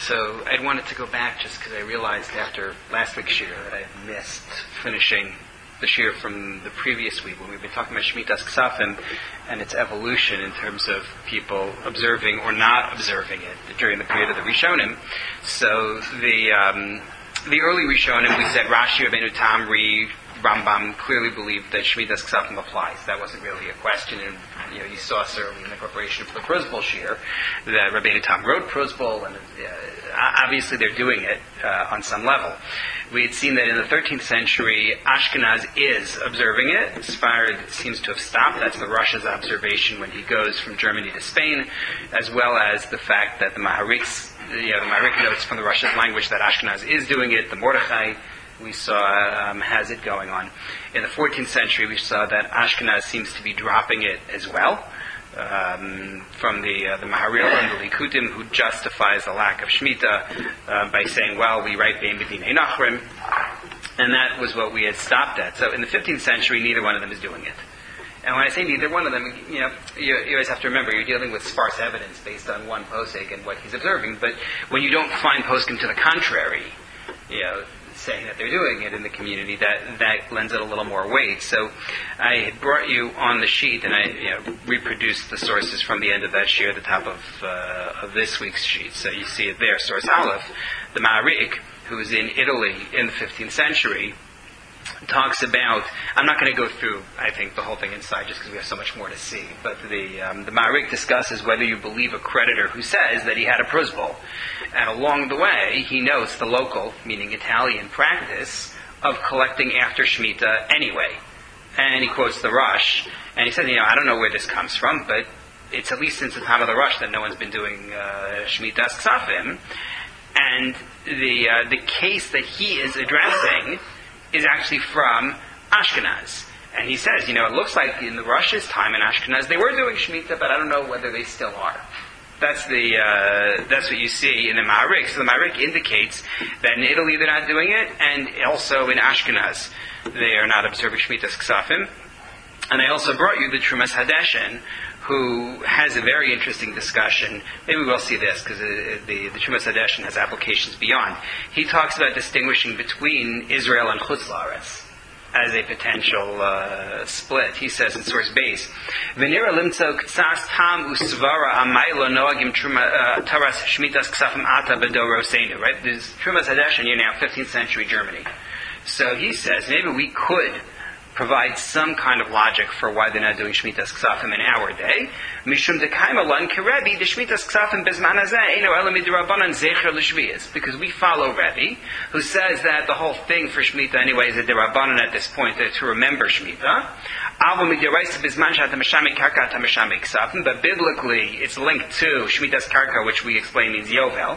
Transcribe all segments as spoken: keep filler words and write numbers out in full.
So I wanted to go back just because I realized after last week's shir that I missed finishing the shir from the previous week when we've been talking about Shemitas Ksafim and its evolution in terms of people observing or not observing it during the period of the Rishonim. So the um, the early Rishonim, we said Rashi, Rabbeinu Tam, Ri, Rambam clearly believed that Shemitas Ksafim applies. That wasn't really a question, and you know you saw certainly in the preparation for the Prozbul shir that Rabbeinu Tam wrote Prozbul, and uh, obviously they're doing it uh, on some level. We had seen that in the thirteenth century, Ashkenaz is observing it. Sfarad seems to have stopped. That's the Rosh's observation when he goes from Germany to Spain, as well as the fact that the Maharik, you know, the Maharik notes from the Rosh's language that Ashkenaz is doing it. The Mordechai we saw um, has it going on. In the fourteenth century, we saw that Ashkenaz seems to be dropping it as well. Um, from the uh, the Maharil and the Likutim, who justifies the lack of Shemitah uh, by saying, well, we write Bein B'dinei Nachrim, and that was what we had stopped at. So in the fifteenth century, neither one of them is doing it. And when I say neither one of them, you know, you, you always have to remember you're dealing with sparse evidence based on one posek and what he's observing. But when you don't find poskim to the contrary, you know, saying that they're doing it in the community, that that lends it a little more weight. So I had brought you on the sheet, and I you know, reproduced the sources from the end of that sheet at the top of uh, of this week's sheet. So you see it there, source Aleph. The Ma'arik, who was in Italy in the fifteenth century, talks about, I'm not going to go through, I think, the whole thing inside just because we have so much more to see, but the um, the Ma'arik discusses whether you believe a creditor who says that he had a prozbul. And along the way, he notes the local, meaning Italian, practice of collecting after Shemitah anyway. And he quotes the Rosh, and he said, you know, I don't know where this comes from, but it's at least since the time of the Rosh that no one's been doing uh, Shemitah's Ksafim. And the uh, the case that he is addressing is actually from Ashkenaz. And he says, you know, it looks like in the Rosh's time in Ashkenaz they were doing Shemitah, but I don't know whether they still are. That's the uh, that's what you see in the Ma'arik. So the Ma'arik indicates that in Italy they're not doing it, and also in Ashkenaz they are not observing Shemitah's Ksafim. And I also brought you the Trumas Hadeshen, who has a very interesting discussion. Maybe we'll see this, because the, the, the Trumas Hadeshen has applications beyond. He talks about distinguishing between Israel and Chutz La'aretz as a potential uh, split. He says in source base, V'nira limtzo k'tzas tam usvara amaylo noagim taras shmitas ksafim ata b'dor roseinu. Right? There's Trumas Hadeshen, you're now fifteenth century Germany. So he says maybe we could provide some kind of logic for why they're not doing Shemitah's Ksafim in our day. Mishum dekaima lan kerebi, the Shemitah's Ksafim bezman hazeh eino ela midrabanan zecher l'shviyas. Because we follow Rebbe, who says that the whole thing for Shemitah anyway is a derabanan at this point, uh, to remember Shemitah. Avo midiraisa bezman shat hamashami karka hamashami Ksafim, but biblically it's linked to Shemitah's Karka, which we explain means Yovel.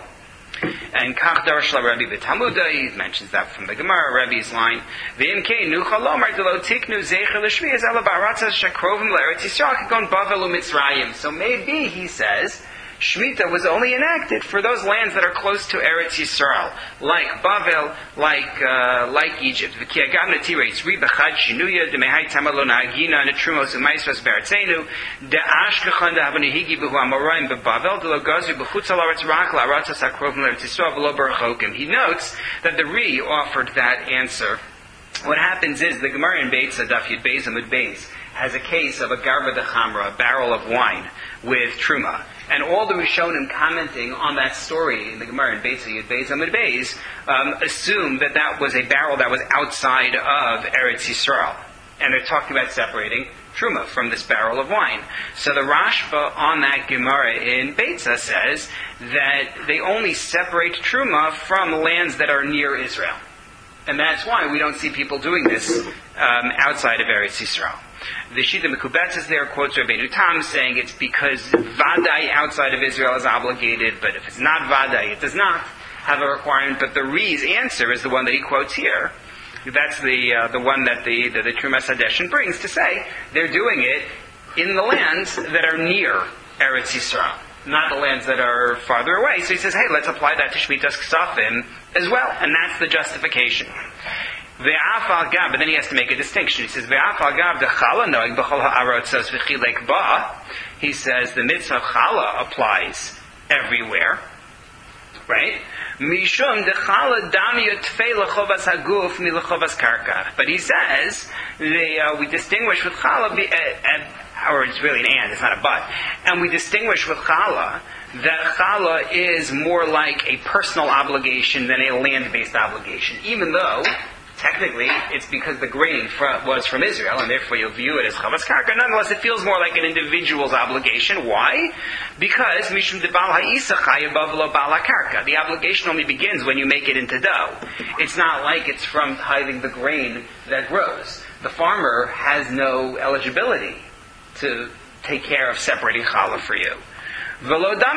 And Kach Darash La Rebbe B'Talmuda, he mentions that from the Gemara, Rebbe's line. V'imkei nu chalomar delo tiknu zecher l'shviyas ela ba'aratzas shakrovim l'eretz Yisrael kagon Bavel u'Mitzrayim. So maybe, he says, Shemitah was only enacted for those lands that are close to Eretz Yisrael, like Bavel, like uh, like Egypt. V'ki agam netireitz ri b'chad shinuya demehai tamalo na'agina netrumos u'maisvas be'artzenu de'ashkechan de'habanihigi b'hu amoraim b'Bavel de'lo gazu b'chutz al-aretz rak la'aratzas ha'krovim l'eretz Yisrael v'lo b'rechokim. He notes that the Ri offered that answer. What happens is the Gemara in Beitz, Daf Yud Beis Amud Beis, has a case of a garba de chamra, a barrel of wine, with truma. And all the Rishonim commenting on that story in the Gemara in Beitz Yud Beis Amud Beis um, assume that that was a barrel that was outside of Eretz Yisrael. And they're talking about separating truma from this barrel of wine. So the Rashba on that Gemara in Beitza says that they only separate truma from lands that are near Israel. And that's why we don't see people doing this um, outside of Eretz Yisrael. The Shita Mekubetzes there quotes Rabbeinu Tam saying it's because Vadai outside of Israel is obligated, but if it's not Vadai, it does not have a requirement. But the Ri's answer is the one that he quotes here. That's the uh, the one that the the, the Trumas Hadeshen brings to say they're doing it in the lands that are near Eretz Yisrael, not the lands that are farther away. So he says, hey, let's apply that to Shemitah's Ksafim as well, and that's the justification. Ve'afal gav, but then he has to make a distinction. He says, Ve'afal gav de chala noeg b'chol ha'arotzos v'chilek ba. He says the mitzvah of chala applies everywhere. right? Mishum dechala damya tfei lechovas haguf mi lechovas karka. But he says they, uh, we distinguish with chala, be, uh, uh, or it's really an and, it's not a but, and we distinguish with chala that chala is more like a personal obligation than a land-based obligation, even though technically it's because the grain fr- was from Israel, and therefore you'll view it as chavas karka. Nonetheless, it feels more like an individual's obligation. Why? Because mishum de bal ha'isa chayav lo bal karka. The obligation only begins when you make it into dough. It's not like it's from tithing the grain that grows. The farmer has no eligibility to take care of separating challah for you. It's not like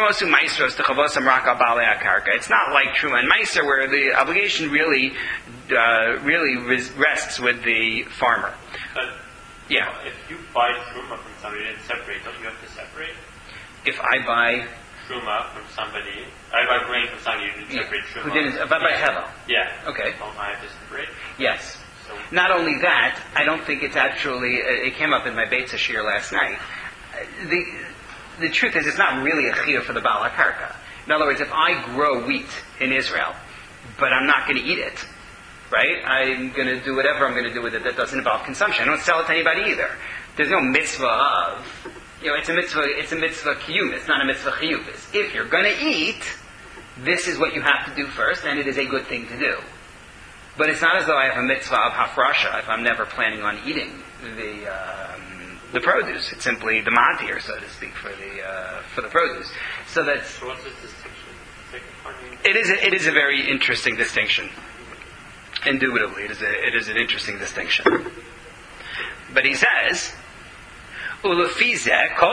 Truma and Meiser, where the obligation really, uh, really res- rests with the farmer. But, yeah. You know, if you buy Truma from somebody and separate, don't you have to separate? If I buy Truma from somebody, I buy grain from somebody, you didn't separate yeah, Truma. Who didn't? If I buy Hevel. Yeah. Okay. Don't I have to separate? Yes. So, not only that, I don't think it's actually. It came up in my Beitza Shir last night. The The truth is, it's not really a chiyuv for the Baal HaKarka. In other words, if I grow wheat in Israel, but I'm not going to eat it, right? I'm going to do whatever I'm going to do with it that doesn't involve consumption. I don't sell it to anybody either. There's no mitzvah of, you know, it's a mitzvah, it's a mitzvah kiyum. It's not a mitzvah chiyuv. If you're going to eat, this is what you have to do first, and it is a good thing to do. But it's not as though I have a mitzvah of hafrasha if I'm never planning on eating the, um, the produce. It's simply the matir, so to speak, for the uh, for the produce. So that's. So what's this distinction? It is a, it is a very interesting distinction. Indubitably, it is a, it is an interesting distinction. But he says, He says,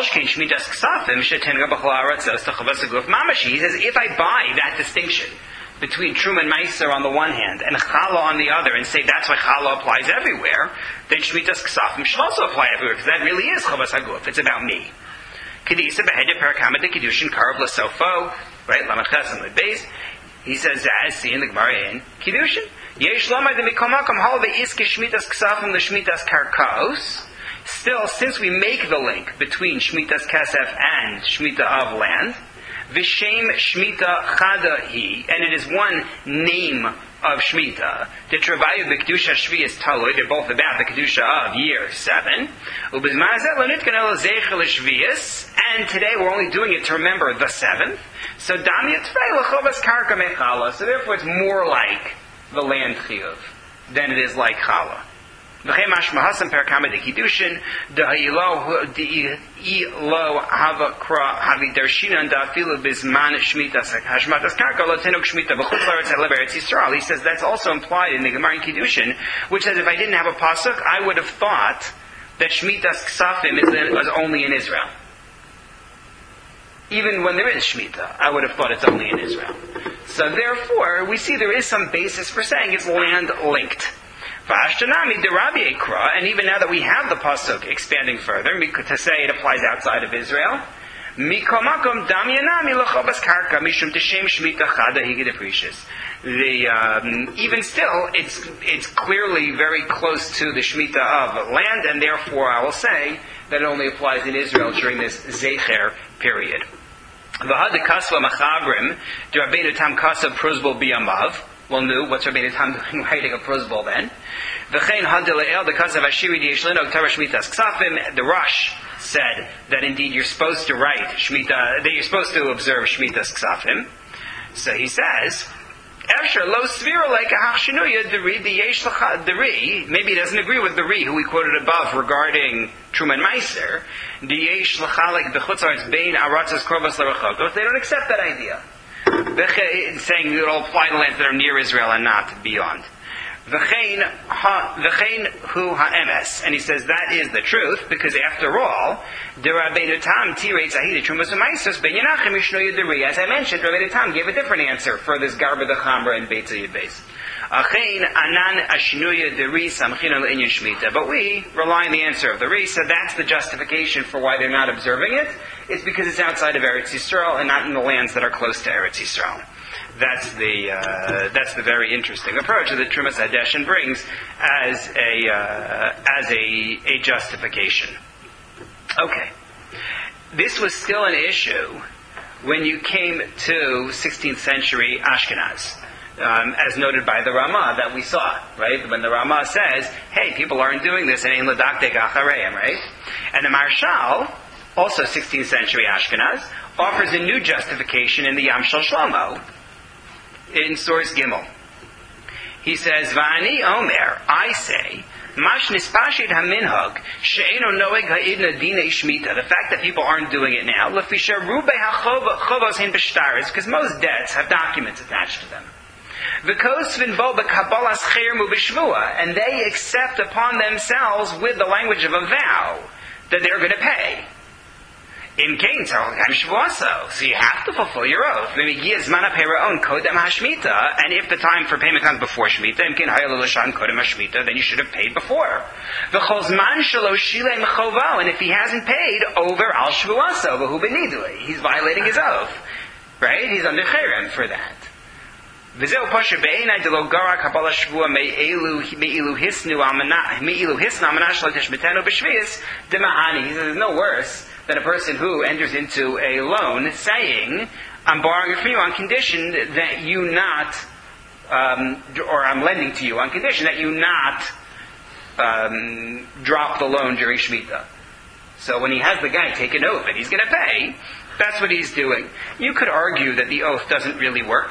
if I buy that distinction between Truma and Meiser on the one hand, and Chala on the other, and say that's why Chala applies everywhere, then Shmitas Ksafim should also apply everywhere, because that really is Chavas HaGuf. It's about me. Kedisa Behedya Parakama de Kiddushin Karav L'Sofo, right? Lamachas and L'Beis. He says, as see in the Gemara in Kiddushin, Yesh Lomar de Mikomakom Hal Ve'iske Shmitas Ksafim L'Shmitas Karkaos. Still, since we make the link between Shmitas Kesef and Shmita of land, Vishem Shmita Chadahi, and it is one name of Shmita. The Travayu B'Kedusha Shvi is Taloi, they're both about the Kedusha of year seven. And today we're only doing it to remember the seventh. So Damya Tfei L'Chovas Karka Mechala. So therefore it's more like the land Chiyuv than it is like Chala. V'chem mashmahasam perakama de kiddushin da'ilo da'ilo hava kra havi darshinan da'afilu bizman shmitas hashmatas karka lo tenuk shmita b'chutz la'aretz ha'lev eretz Yisrael. He says that's also implied in the Gemara in Kiddushin, which says if I didn't have a pasuk, I would have thought that shmitas ksafim is was only in Israel. Even when there is Shemitah, I would have thought it's only in Israel. So therefore, we see there is some basis for saying it's land linked. And even now that we have the pasuk expanding further, to say it applies outside of Israel, the um, even still, it's it's clearly very close to the Shemitah of land, and therefore I will say that it only applies in Israel during this Zecher period. Well, new. What's Rabbeinu Tam doing writing a prosbol then? The Rosh said that indeed you're supposed to write Shemitah, that you're supposed to observe Shemitah's Ksafim. So he says, maybe he doesn't agree with the Ri, who we quoted above regarding Truma and Meiser. They don't accept that idea. Saying it'll apply to lands that are near Israel and not beyond. V'chein hu ha'emes, and he says that is the truth because after all, the Rabbeinu Tam tirei tzahid trumas u'maisos ben Yenachem yishnoyu deri. As I mentioned, Rabbeinu Tam gave a different answer for this garba dechamra and beitza yudbeis. Achein anan ashnuya deri samchina le'inyan shmita. But we rely on the answer of the Ri, so that's the justification for why they're not observing it. It's because it's outside of Eretz Yisrael and not in the lands that are close to Eretz Yisrael. That's the uh, that's the very interesting approach that Trumas Hadeshin brings as a uh, as a a justification. Okay, this was still an issue when you came to sixteenth century Ashkenaz. Um, as noted by the Ramah that we saw, right? When the Ramah says, hey, people aren't doing this, and ein ladaktek achareim, right? And the Marshal, also sixteenth century Ashkenaz, offers a new justification in the Yam Shel Shlomo, in source Gimel. He says, Va'ani Omer, I say, Mash nispashid haminhag, she'eno noeg ha'idna dinei shmita. The fact that people aren't doing it now, lefisha rube ha'chovos hin b'shtaris, because most debts have documents attached to them. And they accept upon themselves with the language of a vow that they're going to pay. In Cain, so you have to fulfill your oath. And if the time for payment comes before Shemitah, then you should have paid before. And if he hasn't paid, over al shvuaso, he's violating his oath. Right? He's under cherem for that. He says there's no worse than a person who enters into a loan saying, I'm borrowing it from you on condition that you not, um, or I'm lending to you on condition that you not um, drop the loan during Shemitah. So when he has the guy take an oath that he's going to pay, that's what he's doing. You could argue that the oath doesn't really work,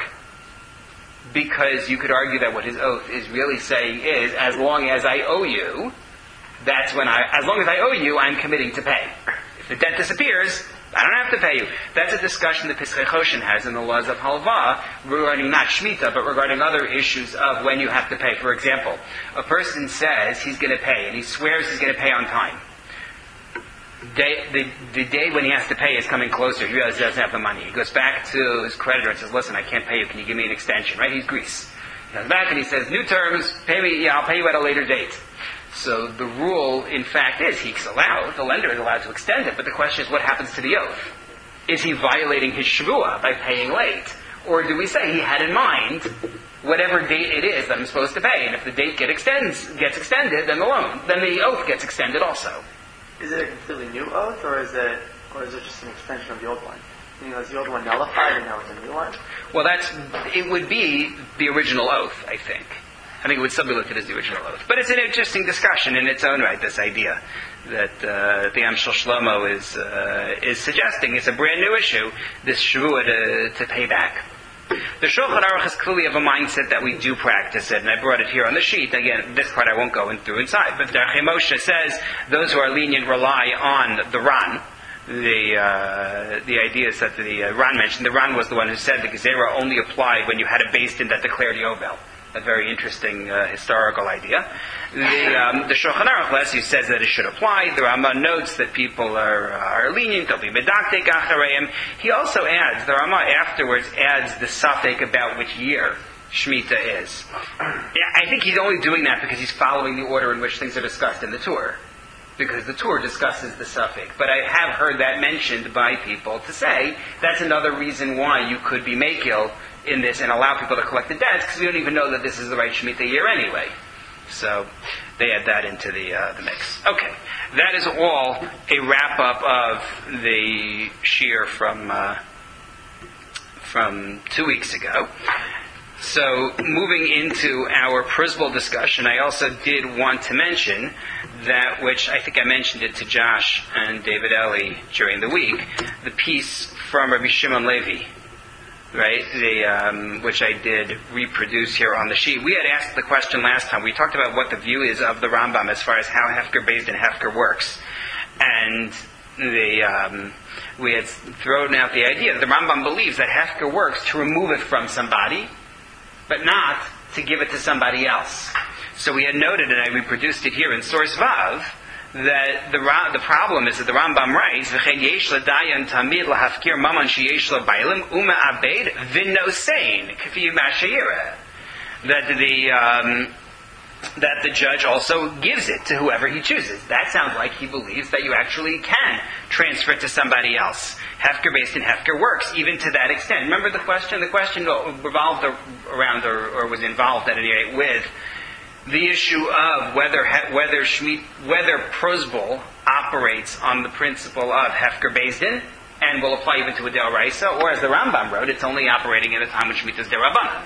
because you could argue that what his oath is really saying is, as long as I owe you, that's when I, as long as I owe you, I'm committing to pay. If the debt disappears, I don't have to pay you. That's a discussion that Pischei Choshen has in the laws of Halva, regarding not Shemitah, but regarding other issues of when you have to pay. For example, a person says he's going to pay, and he swears he's going to pay on time. Day, the, the day when he has to pay is coming closer. He realizes he doesn't have the money. He goes back to his creditor and says, listen, I can't pay you. Can you give me an extension? Right? He's Greece. He goes back and he says, new terms, pay me, yeah, I'll pay you at a later date. So the rule, in fact, is he's allowed, the lender is allowed to extend it, but the question is, what happens to the oath? Is he violating his shvuah by paying late? Or do we say he had in mind whatever date it is that I'm supposed to pay, and if the date get extends, gets extended, then the loan, then the oath gets extended also. Is it a completely new oath, or is it, or is it just an extension of the old one? You know, is the old one nullified and now it's a new one? Well, that's it would be the original oath, I think. I think it would still be looked at as the original oath. But it's an interesting discussion in its own right, this idea that uh, the Yam Shel Shlomo is uh, is suggesting. It's a brand new issue, this shvuah to, to pay back. The Shulchan Aruch is clearly of a mindset that we do practice it, and I brought it here on the sheet. Again, this part I won't go in through inside, but Derech Moshe says those who are lenient rely on the Ran. The uh, the idea is that the uh, Ran mentioned, the Ran was the one who said the Gezerah only applied when you had a Beis Din that declared Yovel. A very interesting uh, historical idea. The, um, the Shulchan Aruch Lesi says that it should apply. The Rama notes that people are, are lenient. They'll be medaktek achareim. He also adds, the Rama afterwards adds the suffix about which year Shemitah is. Yeah, I think he's only doing that because he's following the order in which things are discussed in the Torah. Because the Torah discusses the suffix. But I have heard that mentioned by people to say that's another reason why you could be makil in this and allow people to collect the debts, because we don't even know that this is the right Shemitah year anyway. So they add that into the uh, the mix. Okay, that is all a wrap up of the shir from uh, from two weeks ago. So moving into our Prisbal discussion, I also did want to mention that, which I think I mentioned it to Josh and David Ellie during the week, the piece from Rabbi Shimon Levi. Right, the um, which I did reproduce here on the sheet. We had asked the question last time. We talked about what the view is of the Rambam as far as how Hefker Beis Din Hefker works, and the um, we had thrown out the idea that the Rambam believes that Hefker works to remove it from somebody, but not to give it to somebody else. So we had noted, and I reproduced it here in Source Vav, that the the problem is that the Rambam writes, "V'chein yesh l'dayan tamid lahafkir maman sheyesh l'baylim uma abed v'nosein k'fi mashayira." That the um, that the judge also gives it to whoever he chooses. That sounds like he believes that you actually can transfer it to somebody else. Hefker Beis Din Hefker works even to that extent. Remember the question? The question revolved around, or, or was involved at any rate, with the issue of whether whether Shmit, whether Prosbul operates on the principle of Hefker Beis Din and will apply even to a Deoraisa, or as the Rambam wrote, it's only operating at a time when Shemitah is Derabanan.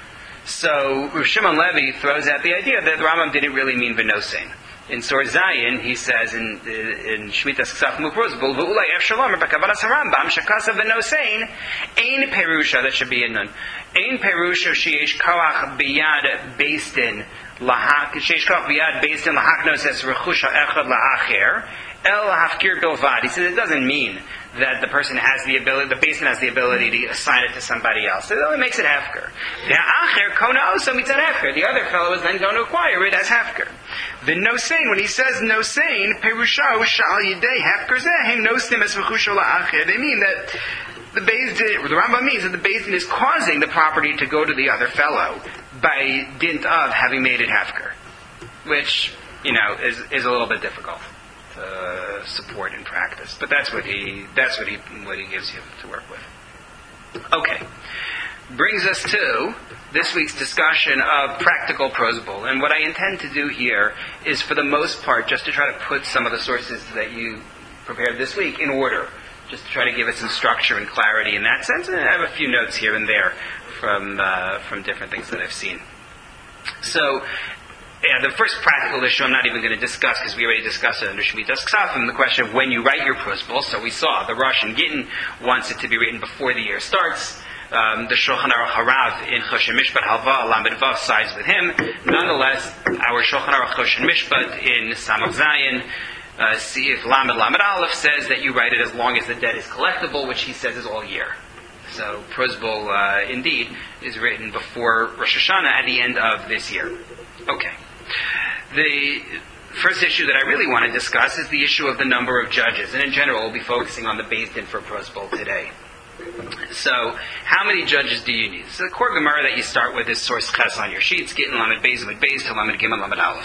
So Rav Shimon Levi throws out the idea that the Rambam didn't really mean Venosein. In Sor Zayin, he says in in Shemitah Ksaf Mukruz, V'ulay Ef Shalom, B'kavanas HaRambam, Shekasa Venosein, Ein Perusha, that should be in Nun, Ein Perusha Sheyesh Koach Biyad Beistin, Lahak, Sheyesh Koach Biyad Beistin, Lahaknos Es Rechusha Echad Lahacher, El Hafkir Bilvad. He says it doesn't mean that the person has the ability, the basin has the ability to assign it to somebody else. It only makes it Hefker. The Acher Kona also meets an Hefker. The other fellow is then going to acquire it as Hefker. The Nosein, when he says Nosein, Perusha Shal Yidei Hefker Zeh, Nosim Es Rechusha La'acher. They mean that the Bezdin, the Rambam means that the Bezdin is causing the property to go to the other fellow by dint of having made it Hefker. Which, you know, is, is a little bit difficult to support in practice, but that's what he that's what he what he gives you to work with. Okay, brings us to this week's discussion of practical prosbul, and what I intend to do here is, for the most part, just to try to put some of the sources that you prepared this week in order, just to try to give it some structure and clarity in that sense, and I have a few notes here and there from uh, from different things that I've seen. So. Yeah, the first practical issue I'm not even going to discuss because we already discussed it under Shemitah's Ksafim, the question of when you write your prosbul. So we saw the Rosh and Gittin wants it to be written before the year starts. Um, the Shulchan Aruch Harav in Choshen Mishpat Halva Lamed Vav sides with him. Nonetheless, our Shulchan Aruch Choshen Mishpat in Samach Zayin, uh, see if Lamed Lamed Aleph says that you write it as long as the debt is collectible, which he says is all year. So prosbul, uh, indeed, is written before Rosh Hashanah at the end of this year. Okay. The first issue that I really want to discuss is the issue of the number of judges. And in general, we'll be focusing on the Beis Din for prosbul today. So, how many judges do you need? So the core Gemara that you start with is source Ches on your sheets, Gittin Lamed Beis Lamed Beis to Lamed Gimel Lamed Aleph.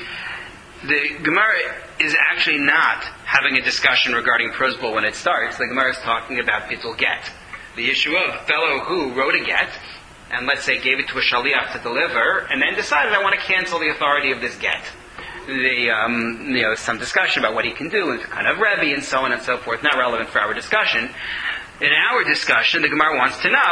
The Gemara is actually not having a discussion regarding prosbul when it starts. The Gemara is talking about Bittul Get. The issue of a fellow who wrote a get, and let's say gave it to a shaliach to deliver, and then decided, I want to cancel the authority of this get. The, um, you know, some discussion about what he can do, and kind of Rebbe, and so on and so forth, not relevant for our discussion. In our discussion, the Gemara wants to know,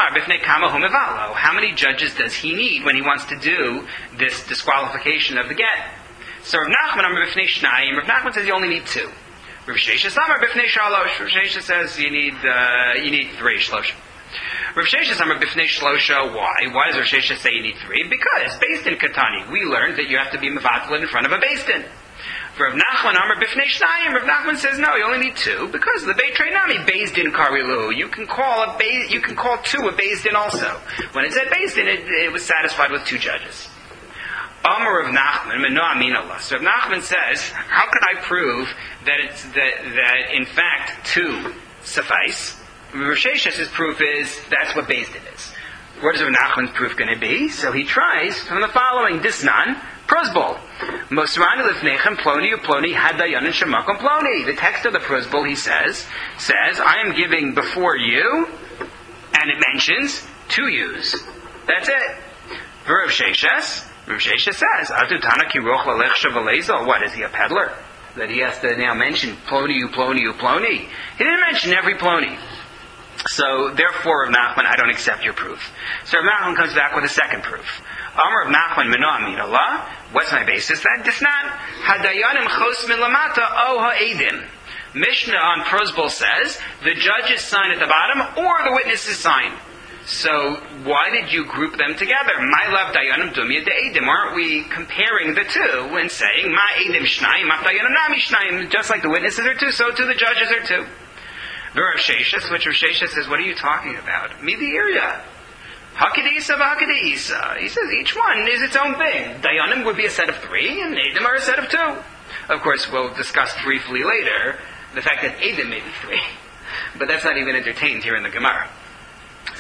how many judges does he need when he wants to do this disqualification of the get? So Rav Nachman, Rav Nachman says you only need two. Rav Sheshes Rav Sheshes says you need, uh, you need three, shlosh. Rav Sheshes Amar Bifnei Shlosha, why? Why does Rav Sheshes say you need three? Because Beis Din Katani, we learned that you have to be mevatel in front of a Beis Din. For Rav Nachman Amar Bifnei Shnayim, Rav Nachman says no, you only need two because the Beit Treinami Beis Din Karilu. You can call a Beis, you can call two a Beis Din also. When it's at Beis Din, it, it was satisfied with two judges. Amar Rav Nachman, Meno Amin Allah. So Rav Nachman says, how can I prove that it's that that in fact two suffice? Rav Shesh's proof is that's what Beis Din is. What is Rav Nachman's proof going to be? So he tries from the following: Disnan prosbul, Mosrani lifnechem ploni uploni hadayan and shemakom ploni. The text of the prosbul, he says, says I am giving before you, and it mentions two yous. That's it. For Rav Sheshes, Rav Sheshes says, Atu tana ki roch lalech shavalezel. What is he, a peddler? That he has to now mention ploni uploni uploni. He didn't mention every ploni. So, therefore, Rav Nachman, I don't accept your proof. So Rav Nachman comes back with a second proof. Amar Rav Nachman, Meno Amin Allah. What's my basis? That Disnan Hadayanim Chos Min Lamata O Ha'edim. Mishnah on prosbul says the judges sign at the bottom or the witnesses sign. So why did you group them together? My love Dayanim Dumya De'edim. Aren't we comparing the two and saying Ma Edim Shnayim, Ma Dayanim Nami Shnayim? Just like the witnesses are two, so too the judges are two. Rav Sheshes, which Rav Sheshes says, what are you talking about? Midiria. Hakadisa v'Hakadisa. He says each one is its own thing. Dayanim would be a set of three, and Edim are a set of two. Of course, we'll discuss briefly later the fact that Edim may be three. But that's not even entertained here in the Gemara.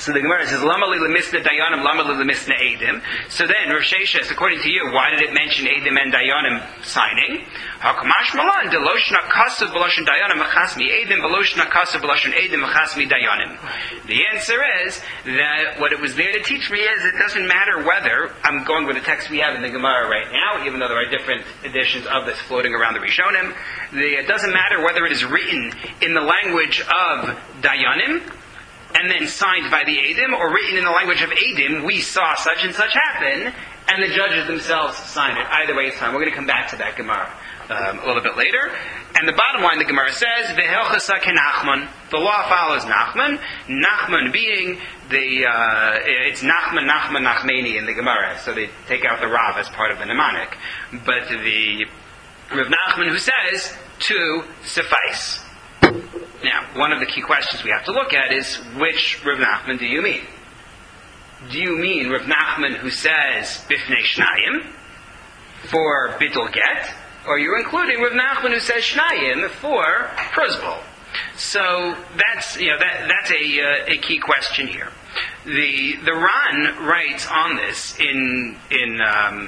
So the Gemara says, Lama li lemisna dayanim, lama li lemisna edim. So then, Rav Sheshes, according to you, why did it mention edim and dayanim signing? Hakamash malan, deloshna kasav b'loshen dayanim machasmi edim, beloshna kasav b'loshen edim machasmi dayanim. The answer is that what it was there to teach me is it doesn't matter whether, I'm going with the text we have in the Gemara right now, even though there are different editions of this floating around the Rishonim, the, it doesn't matter whether it is written in the language of dayanim, and then signed by the Eidim, or written in the language of Eidim, we saw such and such happen, and the judges themselves sign it. Either way, it's fine. We're going to come back to that Gemara um, a little bit later. And the bottom line, the Gemara says, V'helchasa kenachman. The law follows Nachman. Nachman being the, uh, it's Nachman, Nachman, Nachmani in the Gemara. So they take out the Rav as part of the mnemonic. But the Rav Nachman who says, to suffice. Now, one of the key questions we have to look at is, which Rav Nachman do you mean? Do you mean Rav Nachman who says Bifnei Shnayim for Bittul Get, or you're including Rav Nachman who says Shnayim for Prozbul? So that's you know that that's a uh, a key question here. The the Ran writes on this in in. Um,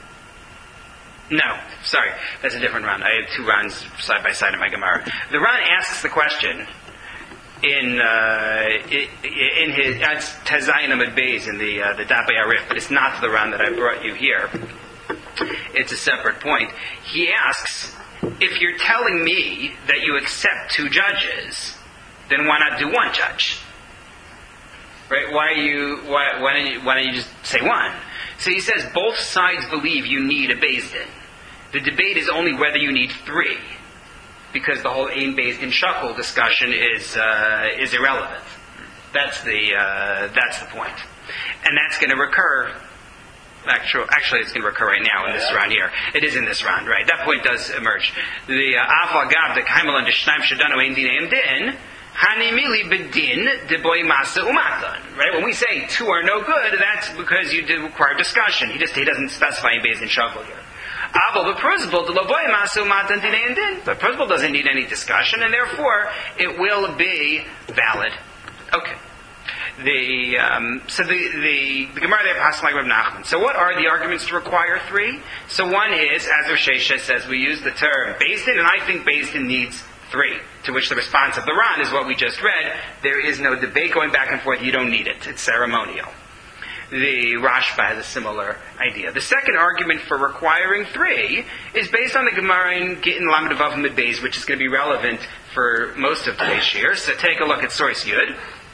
No, sorry, that's a different Ran. I have two Rans side by side in my Gemara. The Ran asks the question in uh, in his Tezayin Amud Beis in the uh, the Dabei Arif, but it's not the Ran that I brought you here. It's a separate point. He asks, if you're telling me that you accept two judges, then why not do one judge? Right? Why are you? Why why don't you, why don't you just say one? So he says both sides believe you need a Beis Din. The debate is only whether you need three, because the whole Ein Beis Din Shakul discussion is uh, is irrelevant. That's the uh, that's the point, and that's going to recur. Actually, actually, it's going to recur right now in this round here. It is in this round, right? That point does emerge. The Aval Gav the Kaimel and the Shnaim Shadanu Ein Din Ein Din. Hanimili bedin de boy masa umatan. Right? When we say two are no good, that's because you do require discussion. He just he doesn't specify in Beis Din Shakul here. Aval the Prozbul de boy masa umatan din ein din. But Prozbul doesn't need any discussion, and therefore it will be valid. Okay. The um, so the the, the Gemara there passes like Rav Nachman. So what are the arguments to require three? So one is, as Rav Sheshes says, we use the term Beis Din, and I think Beis Din needs three. To which the response of the Ran is what we just read. There is no debate going back and forth. You don't need it. It's ceremonial. The Rashba has a similar idea. The second argument for requiring three is based on the Gemara in Gittin Lamed Vav Amud Beis, which is going to be relevant for most of today's year. So take a look at source Yud.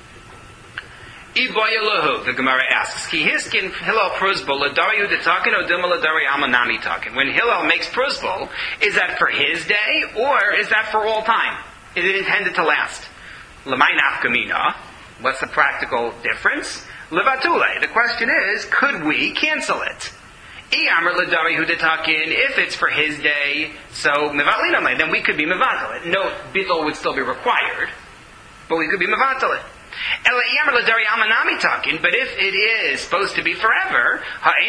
Iboyalahu, the Gemara asks, Ki hiskin Hillel Prozbul l'dari udetakin odilma l'dari amanami takin. When Hillel makes Prozbul, is that for his day or is that for all time? Is it intended to last? L'may nafkamina. What's the practical difference? Levatule. The question is, could we cancel it? Iyamr l'dari udetakin. If it's for his day, so mevatlina, then we could be mevatel it. No, bittul would still be required, but we could be mevatel it. But if it is supposed to be forever,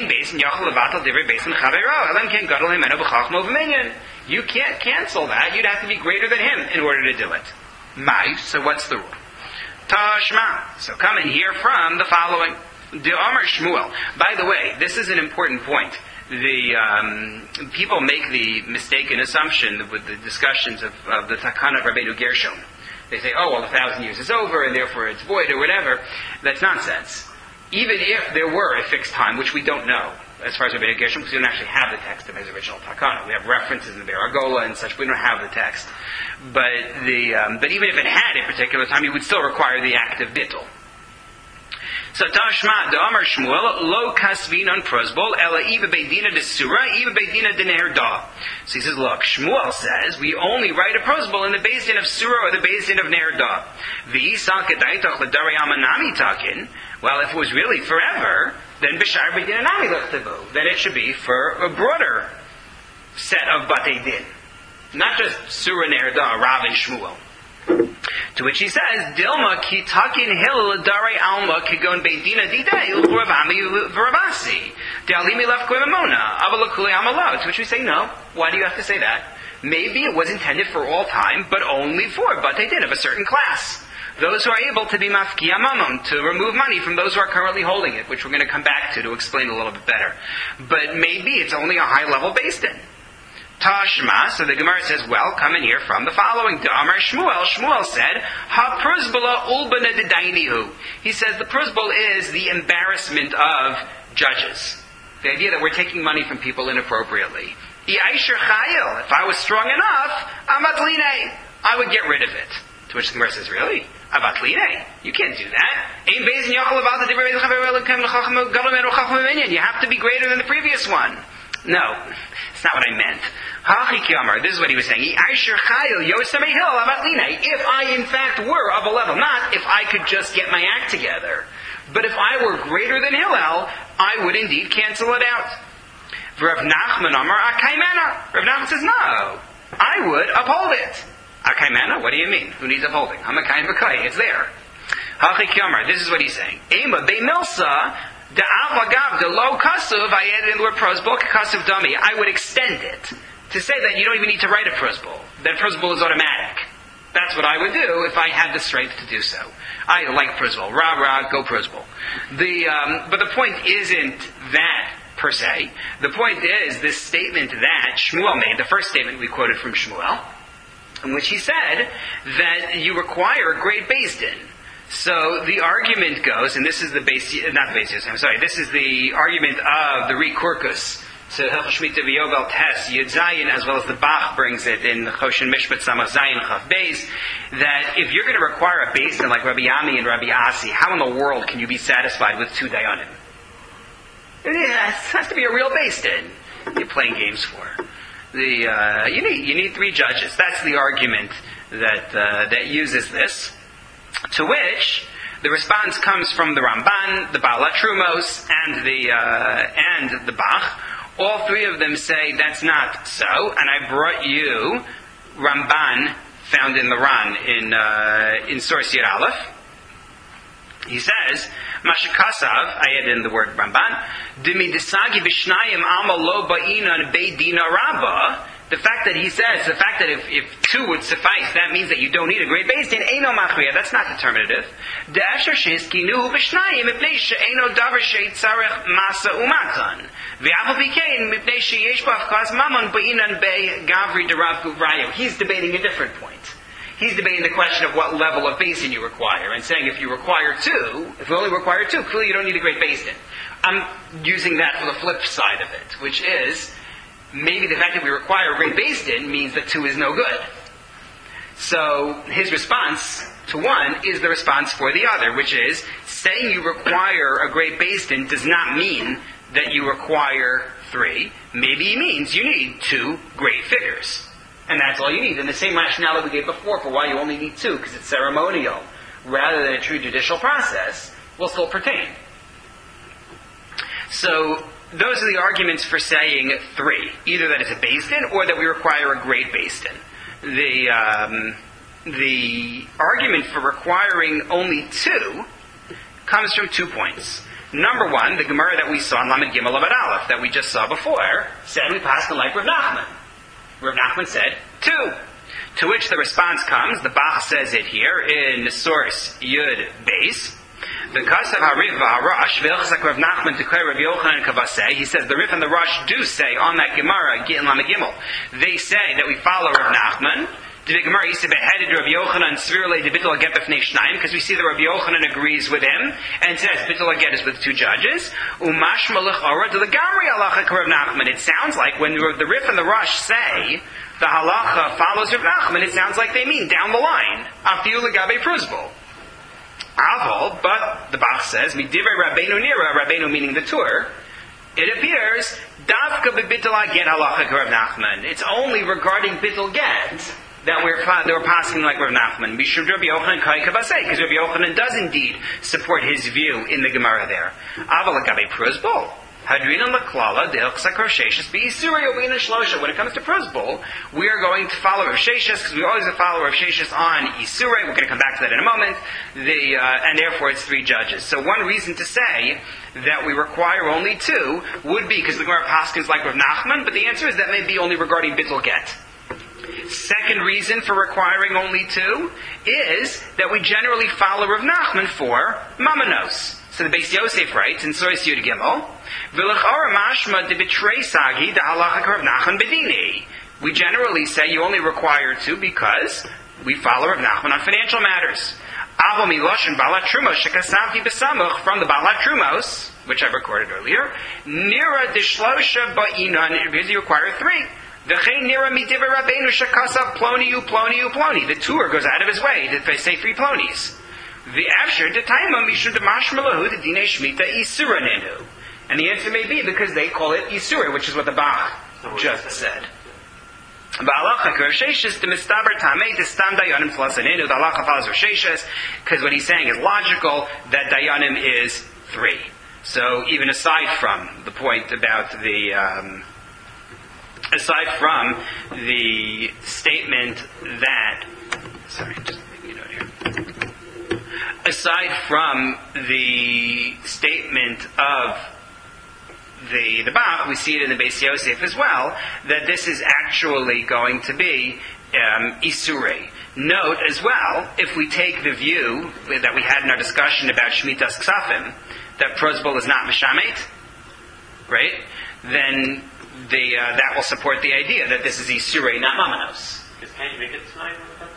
you can't cancel that. You'd have to be greater than him in order to do it. So what's the rule? Tashma. So come and hear from the following. By the way, this is an important point. The um, people make the mistaken assumption with the discussions of, of the Takana of Rabbeinu Gershon. They say, oh, well, a thousand years is over, and therefore it's void, or whatever. That's nonsense. Even if there were a fixed time, which we don't know, as far as Rabbeinu Gershon, because we don't actually have the text of his original Takana. We have references in the Beragola and such, we don't have the text. But the um, but even if it had a particular time, you would still require the act of bittul. So Tashma, the Amar Shmuel, lo kasvin on Prozbul, ela iba beidina de surah, iba beidina de nerda. So he says, look, Shmuel says, we only write a Prozbul in the Beis Din of surah or the Beis Din of nerda. V'isa kedaitoch l'dari amanami takin. Well, if it was really forever, then b'shar beidina nami l'chtavu. Then it should be for a broader set of batei din. Not just surah, nerda, Rav, and Shmuel. To which he says, Dilma ki takin hil dare alma kigon beidina didei u'ravami v'ravasi de'alimi lef koimamona avalakuli amala. To which we say, no. Why do you have to say that? Maybe it was intended for all time, but only for batei din of a certain class. those who are able to be mafkiya mamon, to remove money from those who are currently holding it, which we're going to come back to to explain a little bit better. But maybe it's only a high-level based in. Tashma, so the Gemara says, well, come in here from the following. Amar Shmuel, Shmuel said, Ha pruzbala ulbana dedainihu. He says the pruzbal is the embarrassment of judges. The idea that we're taking money from people inappropriately. If I was strong enough, amatline, I would get rid of it. To which the Gemara says, really? Avatline? You can't do that. You have to be greater than the previous one. No, it's not what I meant. This is what he was saying. If I in fact were of a level, not if I could just get my act together, but if I were greater than Hillel, I would indeed cancel it out. Rav Nachman Amar Akaimena. Rav Nachman says, no, I would uphold it. Akaimena, what do you mean? Who needs upholding? I'm a kain v'kai, it's there. This is what he's saying. Ema be'milsa the avagav the low kasuv. I added in the word prosbol kasuv dummy. I would extend it to say that you don't even need to write a prosbol. That prosbol is automatic. That's what I would do if I had the strength to do so. I like prosbol. Rah rah, go prosbol. The um, but the point isn't that per se. The point is this statement that Shmuel made. The first statement we quoted from Shmuel, in which he said that you require a great beis din. So the argument goes, and this is the base, not the basis, I'm sorry, this is the argument of the Rikurkus to Hilchos Shmita V'Yovel Tes Yud Zayin, as well as the Bach brings it in the Choshen Mishpat Samach Zayin Chav Beis, that if you're going to require a beis din like Rabbi Ami and Rabbi Asi, how in the world can you be satisfied with two dayanim? It has to be a real beis din you're playing games for. The uh, you need you need three judges. That's the argument that uh, that uses this. To which the response comes from the Ramban, the Baal HaTrumos, and the uh, and the Bach. All three of them say that's not so. And I brought you Ramban, found in the Ran in uh, in source Yud Aleph. He says, Mashakasav, I add in the word Ramban, Dimi Desagi Vishnayim Alma Lo Ba'inan Beidina Rabba. The fact that he says, the fact that if, if two would suffice, that means that you don't need a great beis din. Eino machriya, that's not determinative. De'asher sheskinu b'shnayim mipnei she'eino davar she'itzarech masa umatan. V'aval pikein mipnei she'yesh b'afkas mamon ba'inan be gavri derav guvrayo. He's debating a different point. He's debating the question of what level of beis din you require, and saying if you require two, if you only require two, clearly you don't need a great beis din. I'm using that for the flip side of it, which is, maybe the fact that we require a great beis din means that two is no good. So his response to one is the response for the other, which is saying you require a great beis din does not mean that you require three. Maybe it means you need two great figures. And that's all you need. And the same rationale that we gave before for why you only need two, because it's ceremonial, rather than a true judicial process, will still pertain. So those are the arguments for saying three. Either that it's a beis din, or that we require a great beis din. The, um, the argument for requiring only two comes from two points. Number one, the Gemara that we saw in Lamed Gimel Lamed Aleph, that we just saw before, said we passed like Rav Nachman. Rav Nachman said two. To which the response comes, the Bach says it here in the source Yud Beis. The Kasav HaRif VaHaRash V'ilchazak Rav Nachman Tekei Rav Yochanan Kavasei. He says the Rif and the Rosh do say on that Gemara in Lamed Gimel, they say that we follow Rav Nachman. The Gemara used to beheaded Rav Yochanan Svirle de Bittul Aget B'fnei Shnayim, because we see that Rav Yochanan agrees with him and says Bittul Aget is with two judges. Umash Malach Ora de Legamri Halacha Rav Nachman. It sounds like when the Rif and the Rosh say the halacha follows Rav Nachman, it sounds like they mean down the line. Afiu Legabe Pruzbul. Aval, but the Bach says, Midivrei Rabbeinu Nira, Rabbeinu meaning the Tur, it appears, Davka b'Bittul Get halacha Rav Nachman. It's only regarding Bittul Get that we're that we're passing like Rav Nachman. Because Rabbi Yochanan does indeed support his view in the Gemara there. Aval Legabe Pruzbul. When it comes to Pruzbul, we are going to follow Rav Sheshes, because we always follow Rav Sheshes on Isurei. We're going to come back to that in a moment. The, uh, and therefore it's three judges. So one reason to say that we require only two would be because the Gemara paskins like Rav Nachman, but the answer is that may be only regarding Bittul Get. Second reason for requiring only two is that we generally follow Rav Nachman for mamanos. So the Beis Yosef writes in Sois Yud Gimel, "V'lechora mashma de betrei sagi de halacha Rav Nachman bedini." We generally say you only require two because we follow Rav Nachman on financial matters. Avo miloshen balat trumos shekasavti besamuch, from the balat trumos, which I've recorded earlier. Nira dishlosha ba'inan, because you require three. V'chein nira midiver rabbeinu shekasav ploni u ploni u ploni. The tour goes out of his way to say three plonis. The afshir de taima mishum de mashmalahu de dine shmita isura nenu. And the answer may be because they call it isura, which is what the Bach just said. Because what he's saying is logical, that Dayanim is three. So even aside from the point about the, um, aside from the statement that, sorry, just making a note here. Aside from the statement of the the Bach, we see it in the Beis Yosef as well, that this is actually going to be um, Isurei. Note as well, if we take the view that we had in our discussion about Shmitas Ksafim, that Prozbul is not Mishamet, right? Then the uh, that will support the idea that this is Isurei, not Mamanos. Because can you make it tonight when it comes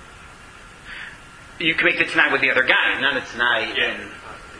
to? You can make the Tanai with the other guy, not a Tanai Yeah. in...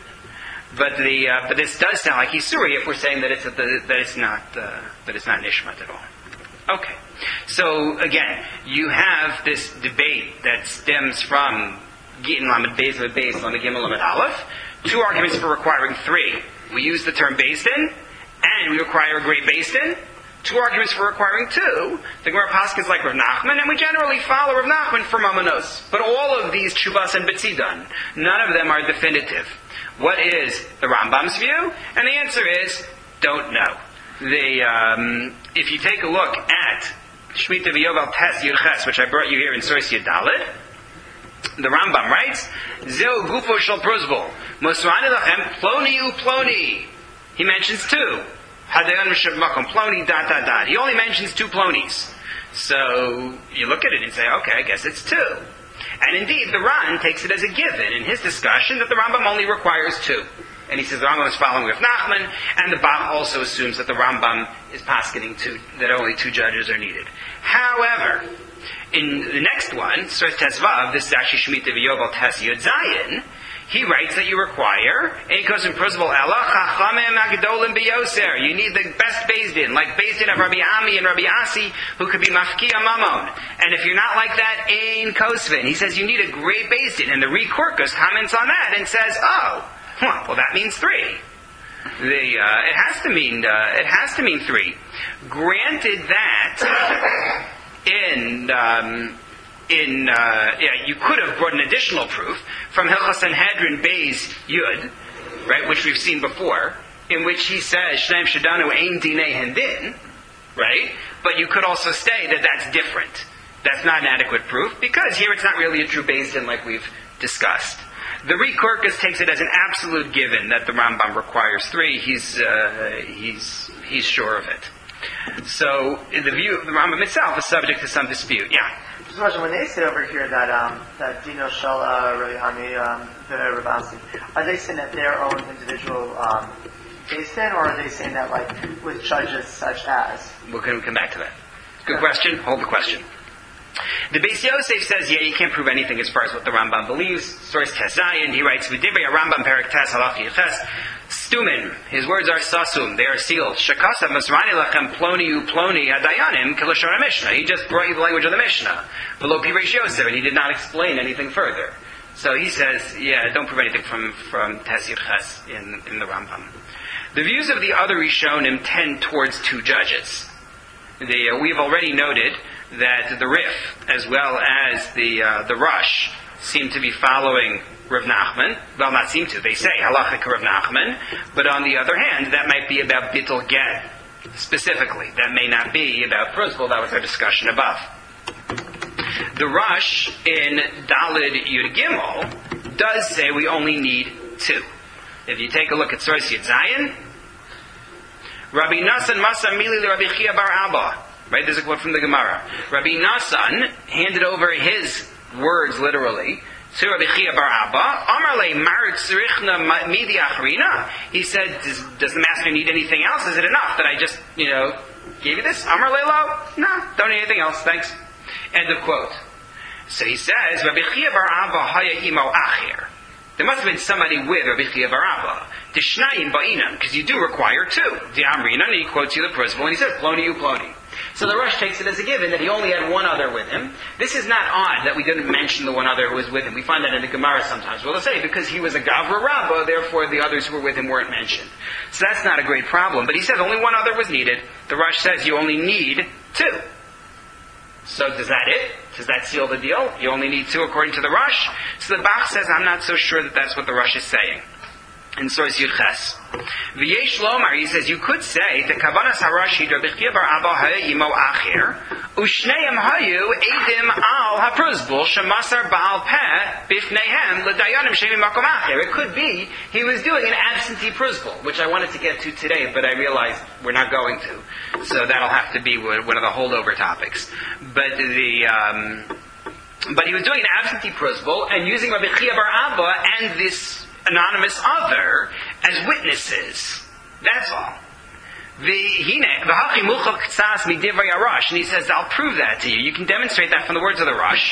But the uh, but this does sound like Isuri if we're saying that it's a, that it's not uh, that it's not Nishmat at all. Okay, so again, you have this debate that stems from Gittin Lamed Beis Lamed Beis Lamed Gimel Lamed Aleph. Two arguments for requiring three. We use the term Beis Din, and we require a great Beis Din. Two arguments for requiring two. The Gemara Paskins like Rav Nachman, and we generally follow Rav Nachman for Mamanos. But all of these Chuvas and Betzidan, none of them are definitive. What is the Rambam's view? And the answer is, don't know. The, um, if you take a look at Shemitah V'Yovel Tes Yud Ches, which I brought you here in Source Yud Daled, the Rambam writes, Zeu Gufo Shel Prozbul, Mosrani Lachem Ploni U Ploni. He mentions two. Hadayon Mishav Makom Ploni dot dot dot. He only mentions two Plonis. So you look at it and say, okay, I guess it's two. And indeed, the Ran takes it as a given in his discussion that the Rambam only requires two. And he says the Rambam is following with Nachman, and the Bach also assumes that the Rambam is paskening two, that only two judges are needed. However, in the next one, Sur Tesvav, this is actually Shemitah V'Yovel Tes Yud Zayin, he writes that you require Eikos and Prozbul Ela Chachamim Agdolim B'Yoser. You need the best Beis Din, like Beis Din of Rabbi Ami and Rabbi Asi, who could be Mafkiya Mamon. And if you're not like that, Ein Kosvin. He says you need a great Beis Din. And the Ri Korkus comments on that and says, oh, huh, well that means three. The, uh, it has to mean uh, it has to mean three. Granted that in um, in uh, yeah, you could have brought an additional proof from Hilchos Sanhedrin Beis Yud, right, which we've seen before, in which he says Shneim Shadanu Ein Dinei Hendin, right? But you could also say that that's different. That's not an adequate proof because here it's not really a true Beis Din like we've discussed. The Ri Korkus takes it as an absolute given that the Rambam requires three. He's uh, he's he's sure of it. So the view of the Rambam itself is subject to some dispute. Yeah. Just imagine when they say over here that um, that Dino Shal uh, Rabbi Ami um, the Rabasi, are they saying that their own individual um, Beis Din, or are they saying that like with judges such as? We'll come come back to that. Good question. Hold the question. The Beis Yosef says, yeah, you can't prove anything as far as what the Rambam believes. Source Tes Zayin, he writes, V'divrei Rambam Perek Tes Halach Yefes, Stumin, his words are sasum, they are sealed. Shakasav Masrani Lachem Ploni U Ploni Hadayanim Kilashon Mishnah. He just brought you the language of the Mishnah. Below Piresh Yosef, and he did not explain anything further. So he says, yeah, don't prove anything from, from Tes Yud Ches in, in the Rambam. The views of the other Rishonim tend towards two judges. The, uh, we've already noted that the Rif, as well as the uh, the Rush, seem to be following Rav Nachman. Well, not seem to. They say halachic Rav Nachman. But on the other hand, that might be about Bittul Get specifically. That may not be about Prozbul. That was our discussion above. The Rush in Daled Yud Gimel does say we only need two. If you take a look at Source Yud Zayin, Rabbi Nassan Masa Mili Rabbi Chia Bar Abba. Right? There's a quote from the Gemara. Rabbi Nasan handed over his words literally to Rabbi Chia bar Abba. Amar le mar tzrichna midi achrina. He said, does, does the master need anything else? Is it enough that I just, you know, gave you this? Amar le lo? No, don't need anything else. Thanks. End of quote. So he says, Rabbi Chia bar Abba haya imo acher. There must have been somebody with Rabbi Chia bar Abba. Tishnayim ba'inam, because you do require two. The Amrina, and he quotes you the principle, and he says, Ploni you Ploni. So the Rosh takes it as a given that he only had one other with him. This is not odd that we didn't mention the one other who was with him. We find that in the Gemara sometimes. Well, they'll say, because he was a Gavra Rabbah, therefore the others who were with him weren't mentioned. So that's not a great problem. But he says only one other was needed. The Rosh says you only need two. So does that it? Does that seal the deal? You only need two according to the Rosh? So the Bach says, I'm not so sure that that's what the Rosh is saying. In source Yuches. V'yesh lomar, he says, you could say, the Kavanas HaRashi, Rabbi Chia bar Abba ha'e imo acher, u'shneim hayu edim al ha'pruzbul, shemasar ba'al peh, bifneihem, l'dayanim shemi makom acher. It could be, he was doing an absentee pruzbul, which I wanted to get to today, but I realized we're not going to. So that'll have to be one of the holdover topics. But the, um, but he was doing an absentee pruzbul, and using Rabbi Chia bar Abba and this anonymous other as witnesses. That's all. And he says, I'll prove that to you. You can demonstrate that from the words of the Rosh.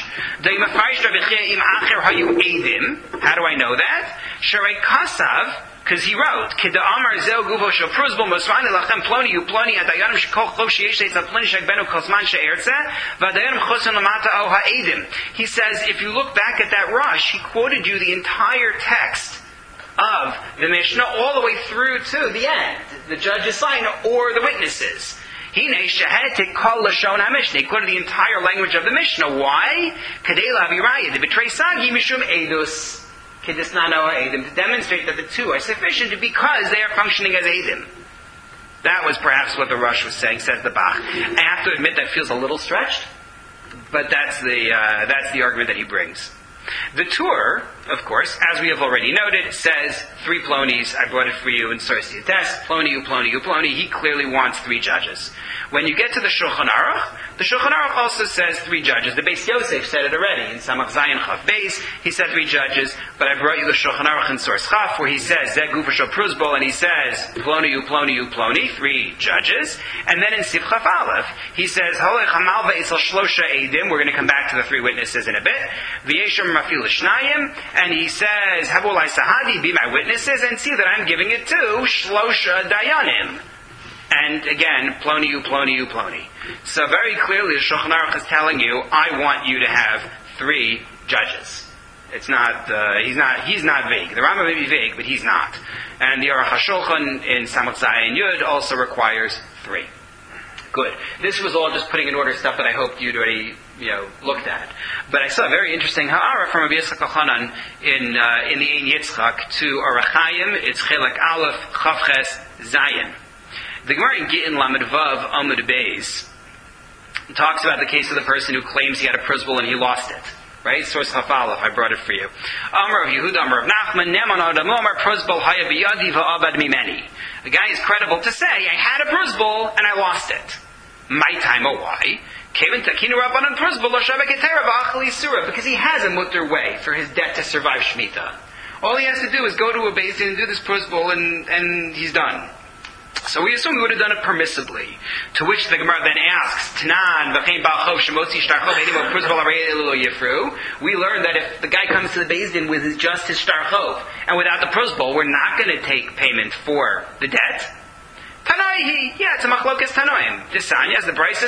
How do I know that? Because he wrote, he says, if you look back at that Rosh, he quoted you the entire text of the Mishnah all the way through to the end, the judge's sign or the witnesses. He quoted the entire language of the Mishnah. Why? To demonstrate that the two are sufficient because they are functioning as Eidim. That was perhaps what the Rosh was saying, says the Bach. I have to admit that feels a little stretched, but that's the uh, that's the argument that he brings. The Tur, of course, as we have already noted, says three Plonis. I brought it for you in Source Test. Ploni, U, Ploni, U, Ploni. He clearly wants three judges. When you get to the Shulchan Aruch, the Shulchan Aruch also says three judges. The Beis Yosef said it already in Samach Zayin Chaf Beis. He said three judges, but I brought you the Shulchan Aruch in Source Chaf, where he says Zeg Gufa Shel Pruzbul, and he says Ploni, U, Ploni, U, Ploni, three judges. And then in Sif Chaf Aleph, he says Holech Hamal Ve'esel Shlosha Eidim. We're going to come back to the three witnesses in a bit. V'yeshem Mafil Shnayim, and he says Habulai Sahadi, be my witnesses, and see that I'm giving it to Shlosha Dayanim. And again, Ploni, U, Ploni, U, Ploni. So very clearly, the Shulchan Aruch is telling you, I want you to have three judges. It's not, uh, he's not, he's not vague. The Rambam may be vague, but he's not. And the Aruch HaShulchan in Samach Zayin Yud also requires three. Good. This was all just putting in order stuff that I hoped you'd already, you know, looked at. But I saw a very interesting ha'ara from Rabbi Yitzchak Elchanan in, uh, in the Ein Yitzchak to Arachayim. It's Chelek Aleph, Chavches, Zayin. The Gemara in Gittin Lamed Vav Amud Beis talks about the case of the person who claims he had a pruzbul and he lost it. Right? Source Chaf Aleph, I brought it for you. Amar of Yehuda, Amar of Nachman, Neman Adamu, Amar pruzbul haya biyadi va'abad mimeni. The guy is credible to say, I had a pruzbul and I lost it. My time, oh why? Because he has a mutter way for his debt to survive Shemitah. All he has to do is go to a Beis Din and do this pruzbul and, and he's done. So we assume he would have done it permissibly. To which the Gemara then asks, Tanan, we learn that if the guy comes to the Beis Din with his, just his shtarchov and without the pruzbul, we're not going to take payment for the debt. Tanai, yeah, it's a machlokas tanoim. Disanya, as the Brisa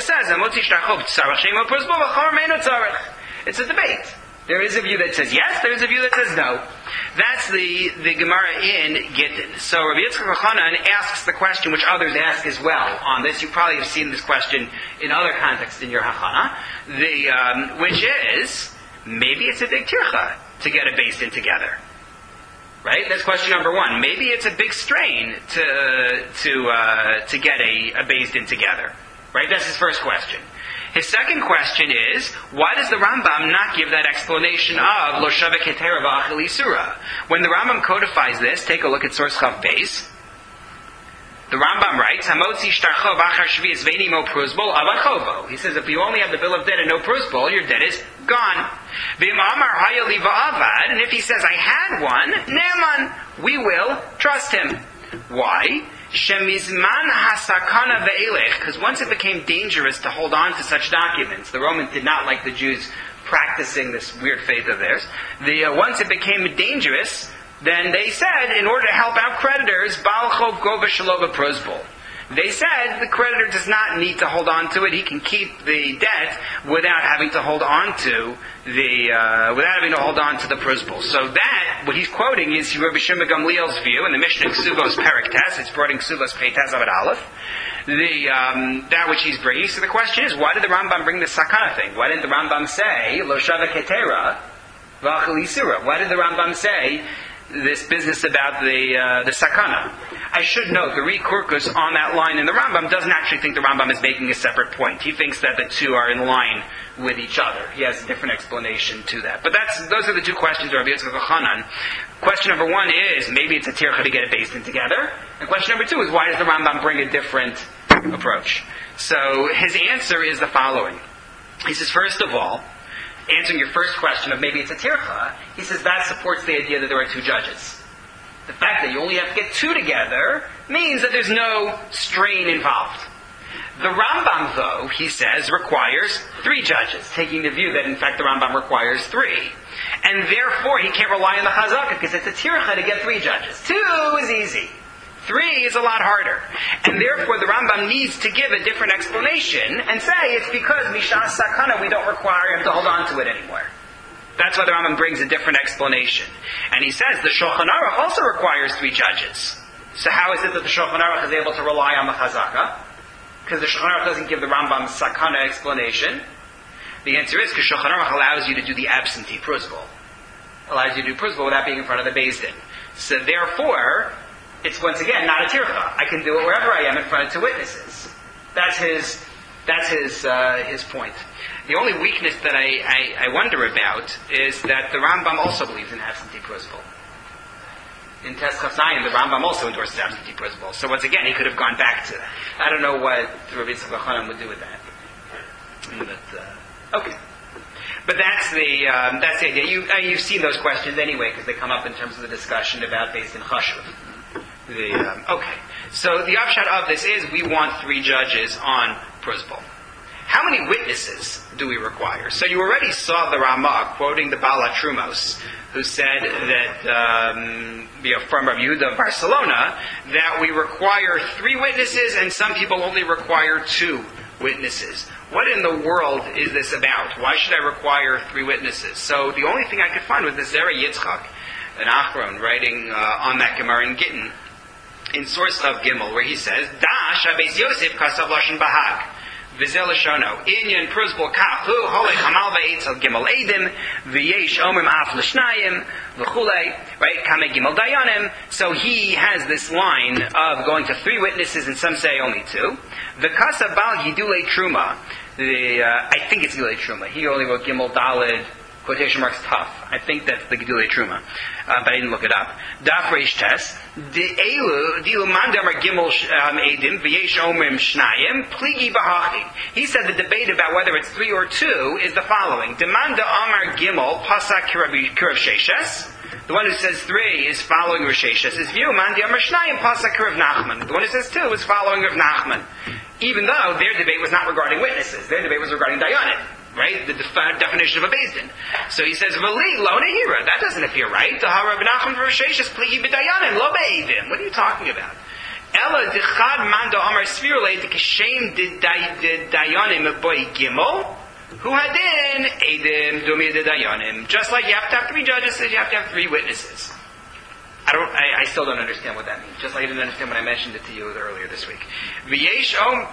says, it's a debate. There is a view that says yes, there is a view that says no. That's the, the Gemara in Gittin. So Rabbi Yitzchak Elchanan asks the question which others ask as well on this. You probably have seen this question in other contexts in your Hachana, the, um, which is, maybe it's a big tircha to get a Beis Din together. Right? That's question number one. Maybe it's a big strain to to uh, to get a, a Beis Din together. Right? That's his first question. His second question is, why does the Rambam not give that explanation of Lo Shavek Hetera V'Achil Isura? When the Rambam codifies this, take a look at Source Chav Beis. The Rambam writes, Hamotzi shtarcho v'achar shvius ve'ni mo pruzbol avachovo. He says, if you only have the bill of debt and no pruzbol, your debt is gone. V'im amar hayali va'avad, and if he says, I had one, ne'eman, we will trust him. Why? Shemizman hasakana ve'elech, because once it became dangerous to hold on to such documents, the Romans did not like the Jews practicing this weird faith of theirs. The, uh, once it became dangerous, then they said, in order to help out creditors, Baal Chov Gova Shalova Prozbol. They said the creditor does not need to hold on to it. He can keep the debt without having to hold on to the uh, without having to hold on to the prozbol. So that what he's quoting is Rabbi Shimon Gamliel's view in the Mishnah Ksuvos Perek Tes. It's brought in Ksuvos Pei Tes Avad Aleph. The um, that which he's bringing. So the question is, why did the Rambam bring this sakana thing? Why didn't the Rambam say Lo Shava Ketera V'Achal Yisura? Why did the Rambam say this business about the uh, the sakana? I should note, the Ri Kurkus on that line in the Rambam doesn't actually think the Rambam is making a separate point. He thinks that the two are in line with each other. He has a different explanation to that. But that's those are the two questions of Rabbi Yitzchak Chanan. Question number one is, maybe it's a tircha to get it based in together. And question number two is, why does the Rambam bring a different approach? So his answer is the following. He says, first of all, answering your first question of maybe it's a tircha, he says that supports the idea that there are two judges. The fact that you only have to get two together means that there's no strain involved. The Rambam, though, he says, requires three judges, taking the view that, in fact, the Rambam requires three. And therefore, he can't rely on the Chazakah, because it's a tircha to get three judges. Two is easy. Three is a lot harder. And therefore, the Rambam needs to give a different explanation and say it's because Mishas Sakana, we don't require him to hold on to it anymore. That's why the Rambam brings a different explanation. And he says the Shulchan Aruch also requires three judges. So how is it that the Shulchan Aruch is able to rely on the Chazakah? Because the Shulchan Aruch doesn't give the Rambam Sakana explanation. The answer is because Shulchan Aruch allows you to do the absentee pruzbol. Allows you to do pruzbol without being in front of the Beis Din. So therefore, it's once again not a tircha. I can do it wherever I am in front of two witnesses. That's his. That's his. Uh, his point. The only weakness that I, I, I wonder about is that the Rambam also believes in absentee pruzbol. In Tes Chasayim, the Rambam also endorses absentee pruzbol. So once again, he could have gone back to that. I don't know what Rabbi Yitzchak Chanan would do with that. But uh, okay. But that's the um, that's the idea. You, uh, you've seen those questions anyway because they come up in terms of the discussion about based in Chashuv. The um, okay. So the upshot of this is we want three judges on pruzbol. How many witnesses do we require? So you already saw the Ramah quoting the Bala Trumos, who said that, um, you know, from Rabbi Yehuda of Barcelona, that we require three witnesses and some people only require two witnesses. What in the world is this about? Why should I require three witnesses? So the only thing I could find was the Zera Yitzchak, an Achron, writing uh, on that Gemara in Gittin, in source of Gimel, where he says, Da Shabbos Yosef Kasav Lashon Bahag. Vizel Shono, Inyan Pruzbol Kahu, Hole Hamal Ve'etzel Gimel Edim, V'yesh Omim Af L'Shnayim, V'chulei, right, Kame Gimel Dayanim. So he has this line of going to three witnesses and some say only two. V'kasa Bal Gidulei Truma, the, uh, I think it's Gidulei Truma. He only wrote Gimel Dalid, quotation marks tough. I think that's the Gidulei Truma. Uh, but I didn't look it up. Daf Reish Tes. De'elu, di'lu mandamar gimel edim, v'yesh omrim shnayim, pligi b'hachi. He said the debate about whether it's three or two is the following. Demanda amar gimel, pasak kirav sheshes. The one who says three is following Rav Sheshes's view. Mandi amar shnayim, pasak kirav Nachman. The one who says two is following Rav Nachman. Even though their debate was not regarding witnesses. Their debate was regarding Dayanim. Right? The def- definition of a Beis Din. So he says, V'li lo nehira. That doesn't appear right. The Rav Nachman Rav Sheshes pligi b'dayanim lo be'edim. What are you talking about? Ela dichad mando amar svirle dekashem did dayanim boy gimel. Who hadin edim dumi de dayanim. Just like you have to have three judges, you have to have three witnesses. I don't. I, I still don't understand what that means. Just like I didn't understand when I mentioned it to you earlier this week. V'yesh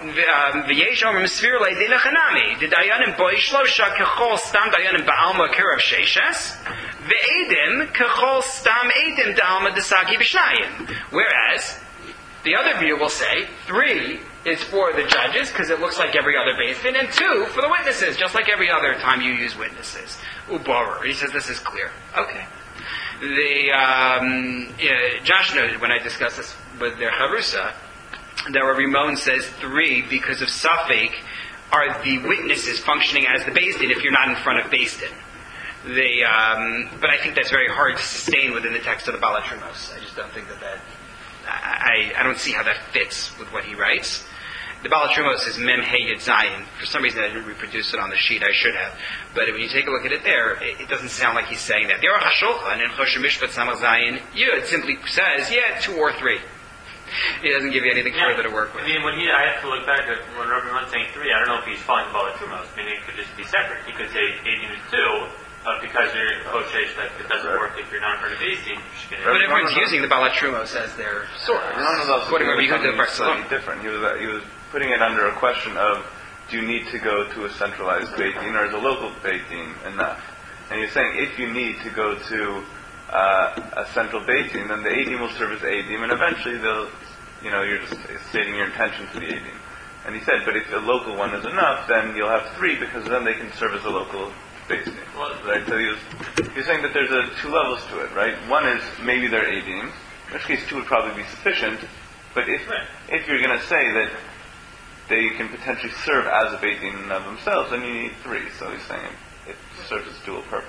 om misfir le'dina chanami. The dayanim boi shlosha kechol stam dayanim ba'alma kirav sheshes. Ve'edim kechol stam edim da'alma desagi b'shnayim. Whereas the other view will say three is for the judges because it looks like every other Beis Din, and two for the witnesses, just like every other time you use witnesses. Uborer. He says this is clear. Okay. The um, yeah, Josh noted when I discussed this with their Charusa that Rabbi Rimon says three because of Safek are the witnesses functioning as the Beis Din if you're not in front of Beis Din. They, um, but I think that's very hard to sustain within the text of the Baal HaTrumos. I just don't think that that, I, I don't see how that fits with what he writes. The Baal HaTrumos is Mem Hey Yud Zayin. For some reason I didn't reproduce it on the sheet, I should have. But when you take a look at it there, it, it doesn't sound like he's saying that. The Aruch HaShulchan in Choshen Mishpat Samach Zayin Yud simply says, yeah, two or three. He doesn't give you anything yeah. further to work with. I mean, when he, I have to look back at when Rabbi Man's saying three, I don't know if he's following Baal HaTrumos. I mean, it could just be separate. He could say eighteen is two, but because you're Hoshesh, that it doesn't right. work if you're not in front of eighteen. But everyone's using the Baal HaTrumos as their source. None of those According to Rabbi Yehuda Bar Salom. slightly different. He was uh, he was putting it under a question of, do you need to go to a centralized Beit Din or is a local Beit Din enough? And he's saying if you need to go to uh, a central Beit Din, then the Eidim will serve as Eidim, and eventually they'll, you know, you're just stating your intention to the Eidim. And he said, but if a local one is enough, then you'll have three because then they can serve as a local Beit Din. Right? So he was, he was saying that there's a, two levels to it, right? One is maybe they're Eidim, in which case two would probably be sufficient. But if right. if you're going to say that they can potentially serve as a Beit Din of themselves, then you need three. So he's saying it, it serves its dual purpose.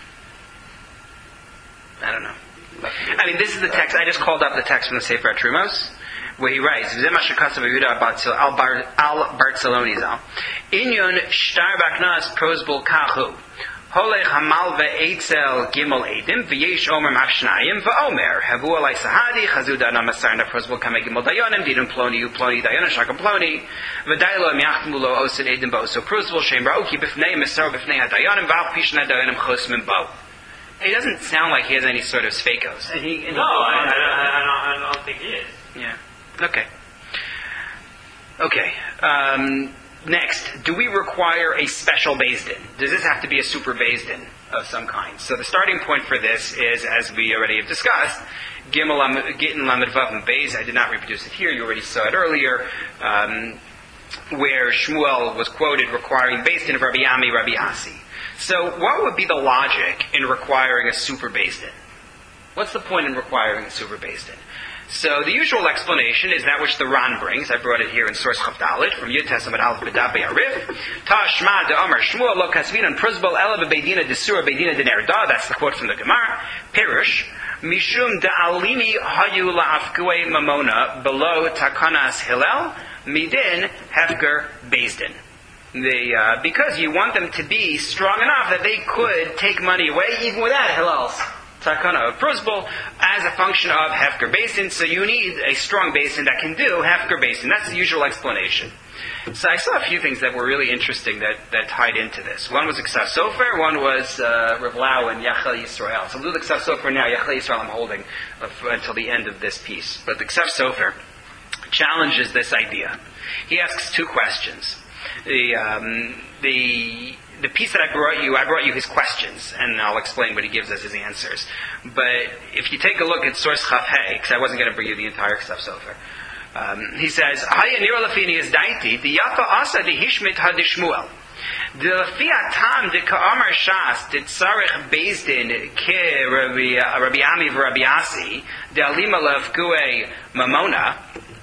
I don't know. I mean, this is the text. I just called up the text from the Sefer HaTrumos, where he writes, "V'zeh ma shekatzav Yehuda al Bar al Bartzaloni zal inyon shtar baknas prosbul kachu holech hamal ve'etzel gimel edim v'yesh omer machshnayim v'omer havu alai sahadi chazuda na masarna prosbul kame gimel dayonim didin ploni uploni dayonim shakam ploni v'daylo miachmu lo osin edim bo so prosbul shem ra'uki b'fnei mesar b'fnei hadayonim v'al pishna dayonim chosmin bo." It doesn't sound like he has any sort of sfekos. And he, and no, I, I, I, don't, I don't think he is. Yeah. Okay. Okay. Um, next, do we require a special Beis Din? Does this have to be a super Beis Din of some kind? So the starting point for this is, as we already have discussed, Gimel Gittin Lamed Vav and Beis. I did not reproduce it here. You already saw it earlier, um, where Shmuel was quoted requiring Beis Din of Rabbi Ami, Rabbi Asi. So what would be the logic in requiring a super Beis Din? What's the point in requiring a super Beis Din? So the usual explanation is that which the Ran brings. I brought it here in source Chavdalit from Yud Tes Amud Aleph B'Daf Be'arif. Tashma de Amar Shmuel lo kasvinan pruzbal ela bebeidina desura beidina denerda. That's the quote from the Gemara. Pirush Mishum da'alimi hayu la'afkue mamona below takanas Hillel midin hefker Beis Din. They, uh, because you want them to be strong enough that they could take money away even without Hillel's takana of pruzbul as a function of hefker Beis Din. So you need a strong Beis Din that can do hefker Beis Din. That's the usual explanation. So I saw a few things that were really interesting that, that tied into this. One was Ksaf Sofer, one was uh, Rav Lau and Yachal Yisrael. So we'll do the Ksaf Sofer now. Yachal Yisrael I'm holding uh, until the end of this piece. But the Ksaf Sofer challenges this idea. He asks two questions. The um, the the piece that I brought you, I brought you his questions, and I'll explain what he gives as his answers. But if you take a look at source Chaf Hey, because I wasn't going to bring you the entire Ksaf Sofer, um, he says, "Haya nira lafini is daiti the yafa asa the hishmit hadishmuel the lafia tam the ka'amar shas the tzarich Beis Din ke Rabbi Rabbi Ami v'Rabbi Asi the alima lafkue mamona."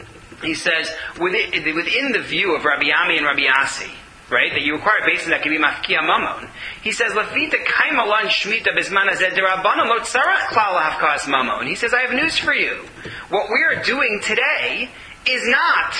He says, within, within the view of Rabbi Ami and Rabbi Asi, right, that you require Beis Din that can be mafkia mamon, he says, Lafita kaimalan shmita bisman hazeh derabbanan lo tzarach klal hafkas mamon. He says, I have news for you. What we are doing today is not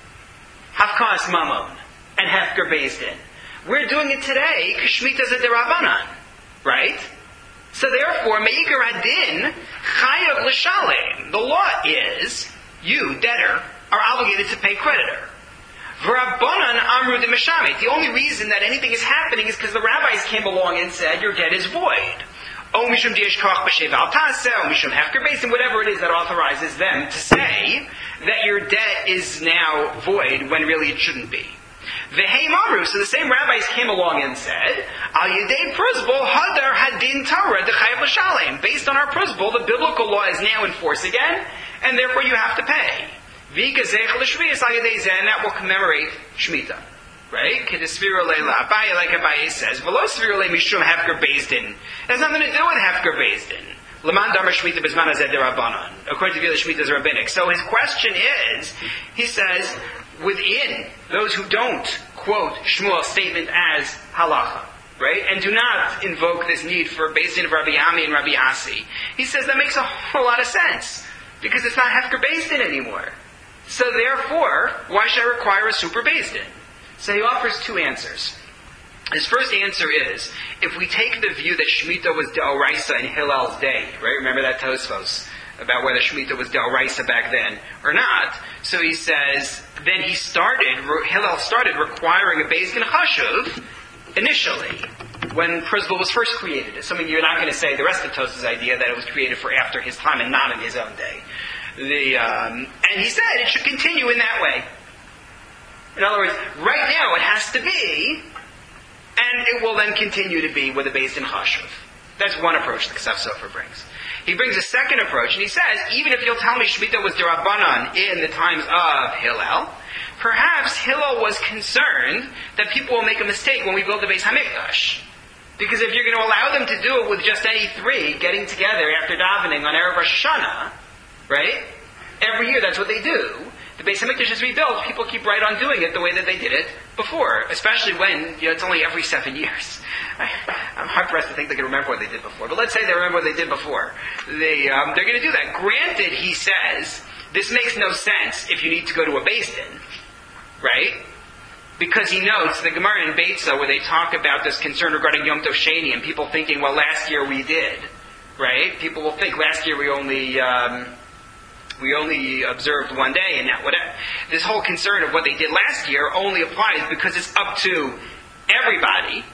hafkas mamon and hefker Beis Din. We're doing it today because shmita zeh derabbanan, right? So therefore, meikar hadin chayav l'shalem. The law is, you, debtor, are obligated to pay creditor. V'rabbanan amru de meshamit. The only reason that anything is happening is because the rabbis came along and said your debt is void. O mishum di'eshkach b'shev al taseh, o mishum hefker Beis Din, whatever it is that authorizes them to say that your debt is now void when really it shouldn't be. V'hei amru. So the same rabbis came along and said, al yedei pruzbul hadar hadin Torah dechayav l'shalem. Based on our pruzbul, the biblical law is now in force again, and therefore you have to pay. And that will commemorate Shemitah. Right? Like Abaye says, Velo Svirule Mishum Hefker Beis Din. It has nothing to do with Hefker Beis Din. Laman Damar Shemitah Bizman Hazeh D'Rabbanan. According to the view that Shemitah is rabbinic. So his question is, he says, within those who don't quote Shmuel's statement as halacha, right, and do not invoke this need for Beis Din of Rabbi Ami and Rabbi Asi, he says that makes a whole lot of sense, because it's not Hefker Beis Din anymore. So therefore, why should I require a super Beis Din? So he offers two answers. His first answer is, if we take the view that Shemitah was D'Oraisa in Hillel's day, right? Remember that Tosfos about whether Shemitah was D'Oraisa back then or not. So he says, then he started, Hillel started requiring a Beis Din Chashuv initially, when Prizbul was first created. Assuming you're not going to say the rest of Tosfos' idea that it was created for after his time and not in his own day. The um, and he said it should continue in that way. In other words, right now it has to be, and it will then continue to be with a Beis Din Chashuv. That's one approach the Ksaf Sofer brings. He brings a second approach, and he says, even if you'll tell me Shemitah was D'Rabbanan in the times of Hillel, perhaps Hillel was concerned that people will make a mistake when we build the Beis Hamikdash. Because if you're going to allow them to do it with just any three getting together after davening on Erev Rosh Hashanah, right? Every year that's what they do. The Beis Hamikdash is rebuilt, people keep right on doing it the way that they did it before, especially when, you know, it's only every seven years. I, I'm hard-pressed to think they can remember what they did before, but let's say they remember what they did before. They, um, they're going to do that. Granted, he says, this makes no sense if you need to go to a Beis Din, right? Because he notes the Gemara in Beitza where they talk about this concern regarding Yom Tov Sheni and people thinking, well, last year we did, right? People will think last year we only... Um, We only observed one day, and that whatever. This whole concern of what they did last year only applies because it's up to everybody,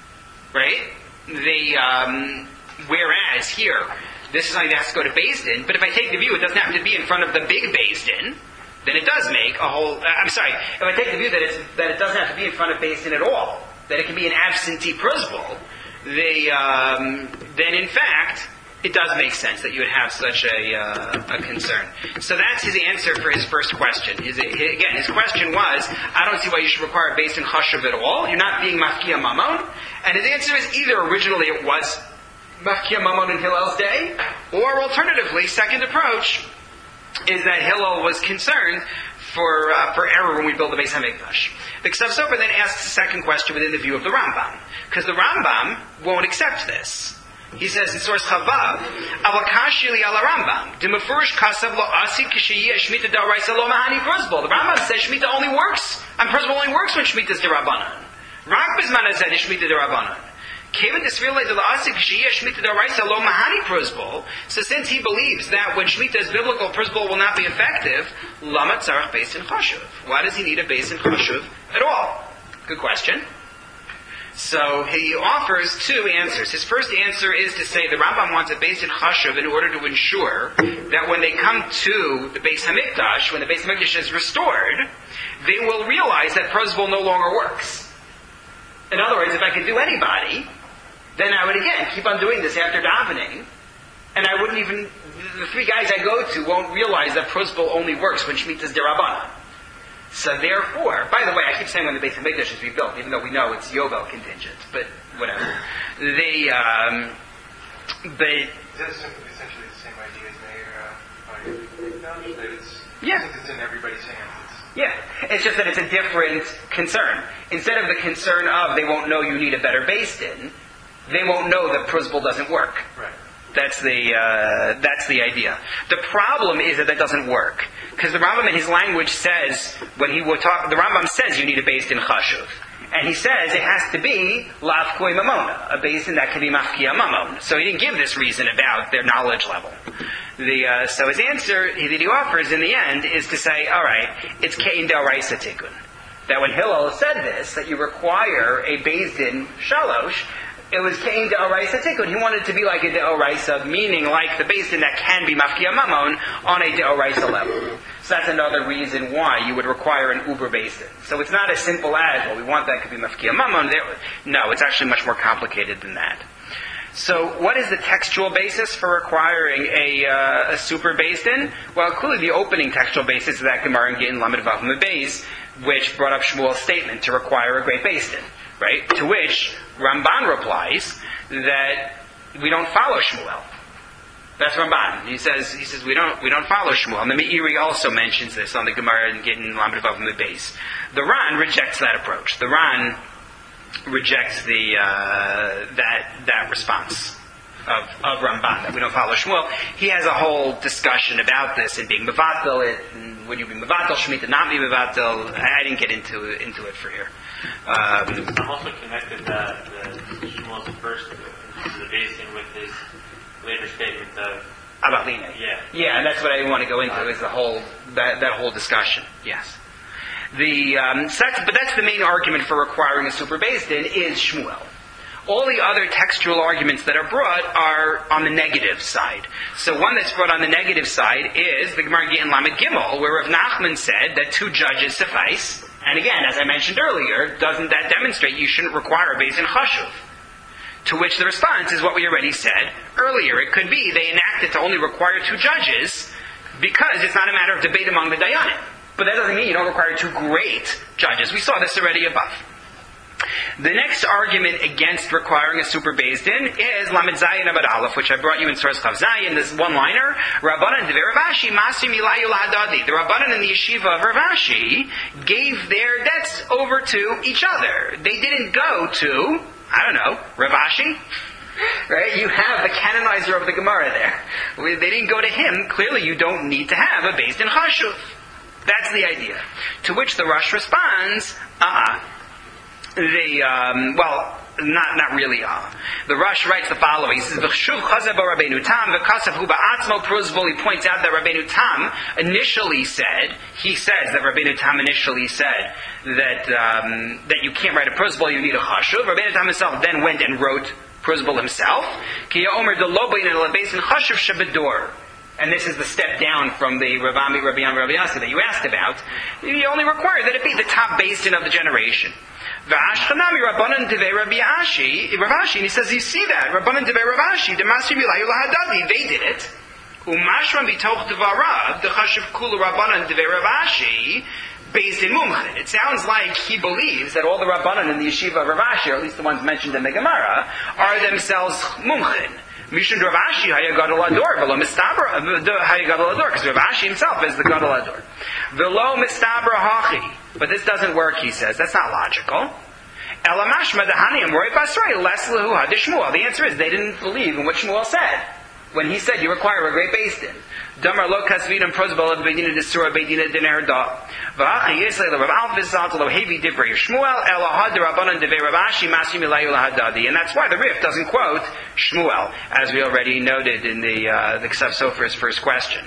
right? The um, whereas here, this is something that has to go to Beis Din. But if I take the view it doesn't have to be in front of the big Beis Din, then it does make a whole. Uh, I'm sorry. If I take the view that it's that it doesn't have to be in front of Beis Din at all, that it can be an absentee Pruzbul, the um, then in fact. It does make sense that you would have such a, uh, a concern. So that's his answer for his first question. His, again, his question was, I don't see why you should require a Beis Din Chashuv at all. You're not being Mafkia Mamon. And his answer is either originally it was Mafkia Mamon in Hillel's day, or alternatively, second approach, is that Hillel was concerned for uh, for error when we build the Beis HaMikdash. The Ksaf Sofer then asks the second question within the view of the Rambam. Because the Rambam won't accept this. He says in source Chavav, Avakashili ala Rambam, Dimafurish Kasav lo Asi Kishiyah Shemitah D'Oraisa lo Mahani Pruzbul. The Rambam says Shemitah only works, and Pruzbul only works when Shemitah is D'Rabbanan. Rak Bizman Hazeh Shemitah D'Rabbanan. Kevin Desvirle de la Asi Kishiyah Shemitah D'Oraisa lo Mahani Pruzbul. So since he believes that when Shemitah is biblical, Pruzbul will not be effective, Lama Tzarach Beis Din Chashuv. Why does he need a Beis Din Chashuv at all? Good question. So he offers two answers. His first answer is to say the Rambam wants a Beis Din Chashuv in order to ensure that when they come to the Beis Hamikdash, when the Beis Hamikdash is restored, they will realize that Pruzbul no longer works. In other words, if I could do anybody, then I would again keep on doing this after davening, and I wouldn't even, the three guys I go to won't realize that Pruzbul only works when Shemitah is D'Rabbanan. So therefore, by the way, I keep saying when the Beis Hamikdash is rebuilt, even though we know it's Yovel contingent, but whatever. They, um, but That's essentially the same idea as Meir uh, Hamikdash, that it's, yeah. since it's in everybody's hands. It's, yeah, it's just that it's a different concern. Instead of the concern of they won't know you need a better Beis Din, they won't know that Pruzbul doesn't work. right. That's the uh, that's the idea. The problem is that that doesn't work because the Rambam in his language says when he would talk, the Rambam says you need a Beis Din Chashuv, and he says it has to be Lavkoi Mamona, a Beis Din that can be Mafkia Mamon. So he didn't give this reason about their knowledge level. The uh, so his answer that he offers in the end is to say, all right, it's Kein D'Oraisa Tikkun. That when Hillel said this, that you require a Beis Din Shalosh. It was Kein D'Oraisa Tikkun. He wanted to be like a D'Oraisa, meaning like the Beis Din that can be Mafkia Mamon on a D'Oraisa level. So that's another reason why you would require an Uber Beis Din. So it's not as simple as, well, we want that to be Mafkia Mamon. No, it's actually much more complicated than that. So what is the textual basis for requiring a, uh, a super Beis Din? Well, clearly the opening textual basis is that Gemara in Gittin Lamed Vav Beis, which brought up Shmuel's statement to require a great Beis Din. Right? To which Ramban replies that we don't follow Shmuel. That's Ramban. He says he says we don't we don't follow Shmuel. And the Meiri also mentions this on the Gemara and getting Lamed Vav in the base. The Ran rejects that approach. The Ran rejects the uh, that that response of, of Ramban, that we don't follow Shmuel. He has a whole discussion about this and being mevatel it, and would you be mevatel Shemitah, not be mevatel. I didn't get into into it for here. Um, I'm also connected that the Shmuel's first into the basin with his later statement of about Lina. Yeah. Yeah, and that's what I want to go into is the whole that that whole discussion. Yes. The um, so that's, but that's the main argument for requiring a super beis din is Shmuel. All the other textual arguments that are brought are on the negative side. So one that's brought on the negative side is the Gemara Gittin Lamed Gimel, where Rav Nachman said that two judges suffice. And again, as I mentioned earlier, doesn't that demonstrate you shouldn't require a beis din chashuv? To which the response is what we already said earlier. It could be they enacted to only require two judges because it's not a matter of debate among the dayanim. But that doesn't mean you don't require two great judges. We saw this already above. The next argument against requiring a super beis din is Lamed Zayin Abad Aleph, which I brought you in Source Chav Zayin, this one-liner. Rabbanan de Rav Ashi Masim Ilayu Lahadadi. The Rabbanan in the yeshiva of Rav Ashi gave their debts over to each other. They didn't go to, I don't know, Rav Ashi? Right? You have the canonizer of the Gemara there. They didn't go to him. Clearly you don't need to have a beis din chashuv. That's the idea. To which the Rosh responds, uh-uh. The, um, well, not not really, uh. The Rosh writes the following. He says, V'chshuv chazav Rabbeinu Tam, v'kasav hu ba'atzmo pruzvol. He points out that Rabbeinu Tam initially said, he says that Rabbeinu Tam initially said that um, that you can't write a pruzvol, you need a chashuv. Rabbeinu Tam himself then went and wrote pruzvol himself. Ki ya'omer de lo bein el beis din chashuv shebedor. And this is the step down from the Rav Ami, Rabbi Yam, Rabbi Yasa that you asked about. You only require that it be the top beis din of the generation. V'ashchanami Rabbanan Devei Rabbi Ashi, Rav Ashi, and he says, you see that, Rabbanan Devei Rav Ashi, Demasi Milayu Lahadadi, they did it. Umashram bitoch devarav, Dechashiv Kulu Rabbanan Devei Rav Ashi, beis din mumchin. It sounds like he believes that all the Rabbanan in the yeshiva of Rav Ashi, or at least the ones mentioned in the Gemara, are themselves mumchin. Mishun Rav Ashi haya gadol ador, v'lo mistabra haya gadol ador, because Rav Ashi himself is the gadol ador. V'lo mistabra hachi. But this doesn't work, he says. That's not logical. Elamashma dehaniim roi basrei les lehu had Shmuel. The answer is they didn't believe in what Shmuel said when he said you require a great beis din. Damar lo kasvidam prozbal of beidina desura beidina diner da. V'achi yisle Rav Alf v'zalt lo hevi divrei Shmuel elahad Rabbanan devei Rav Ashi masim ilayu lahadadi. And that's why the Rif doesn't quote Shmuel, as we already noted in the uh, the Ksav Sofer's first question.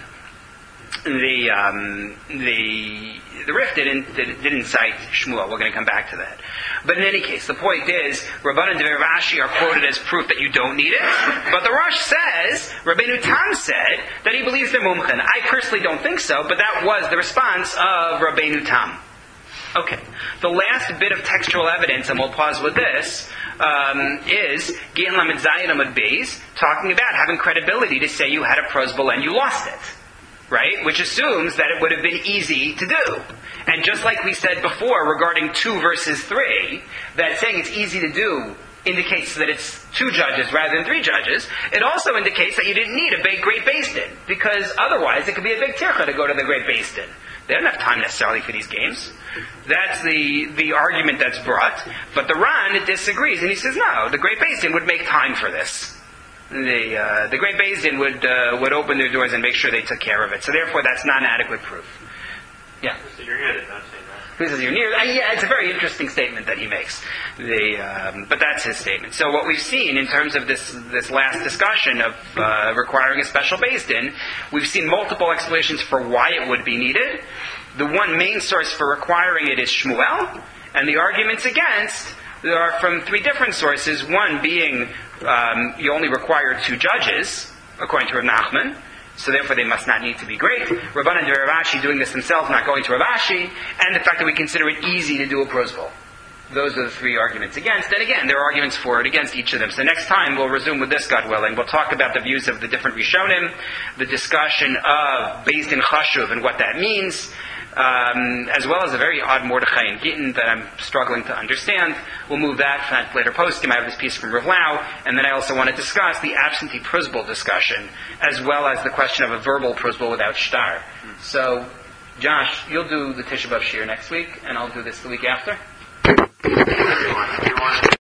The um, the the Rif didn't didn't cite Shmuel. We're going to come back to that. But in any case, the point is, Rabbanan de Rav Ashi are quoted as proof that you don't need it. But the Rosh says, Rabbeinu Tam said that he believes they're mumchin. I personally don't think so, but that was the response of Rabbeinu Tam. Okay. The last bit of textual evidence, and we'll pause with this, um, is Gittin Lamed Zayin Amud Beis, talking about having credibility to say you had a prozbul and you lost it. Right? Which assumes that it would have been easy to do. And just like we said before regarding two versus three, that saying it's easy to do indicates that it's two judges rather than three judges. It also indicates that you didn't need a big great beis din, because otherwise it could be a big tircha to go to the great beis din. They don't have time necessarily for these games. That's the, the argument that's brought. But the Ran disagrees, and he says, no, the great beis din would make time for this. The uh, the great beis din would uh, would open their doors and make sure they took care of it. So therefore, that's not adequate proof. Yeah. So you're near it, don't say that. Who says you're near? Uh, yeah, it's a very interesting statement that he makes. The um, but that's his statement. So what we've seen in terms of this this last discussion of uh, requiring a special beis din, we've seen multiple explanations for why it would be needed. The one main source for requiring it is Shmuel, and the arguments against there are from three different sources. One being um, you only require two judges, according to Rav Nachman, so therefore they must not need to be great. Rabbanan de Rav Ashi doing this themselves, not going to Rav Ashi, and the fact that we consider it easy to do a prozbul. Those are the three arguments against. And again, there are arguments for it against each of them. So next time we'll resume with this, God willing. We'll talk about the views of the different Rishonim, the discussion of beis din chashuv and what that means, um, as well as a very odd Mordechai and Gittin that I'm struggling to understand. We'll move that for that later posting. I have this piece from Rav Lau, and then I also want to discuss the absentee prusbul discussion, as well as the question of a verbal prusbul without shtar. So, Josh, you'll do the Tisha B'Av Shir next week, and I'll do this the week after.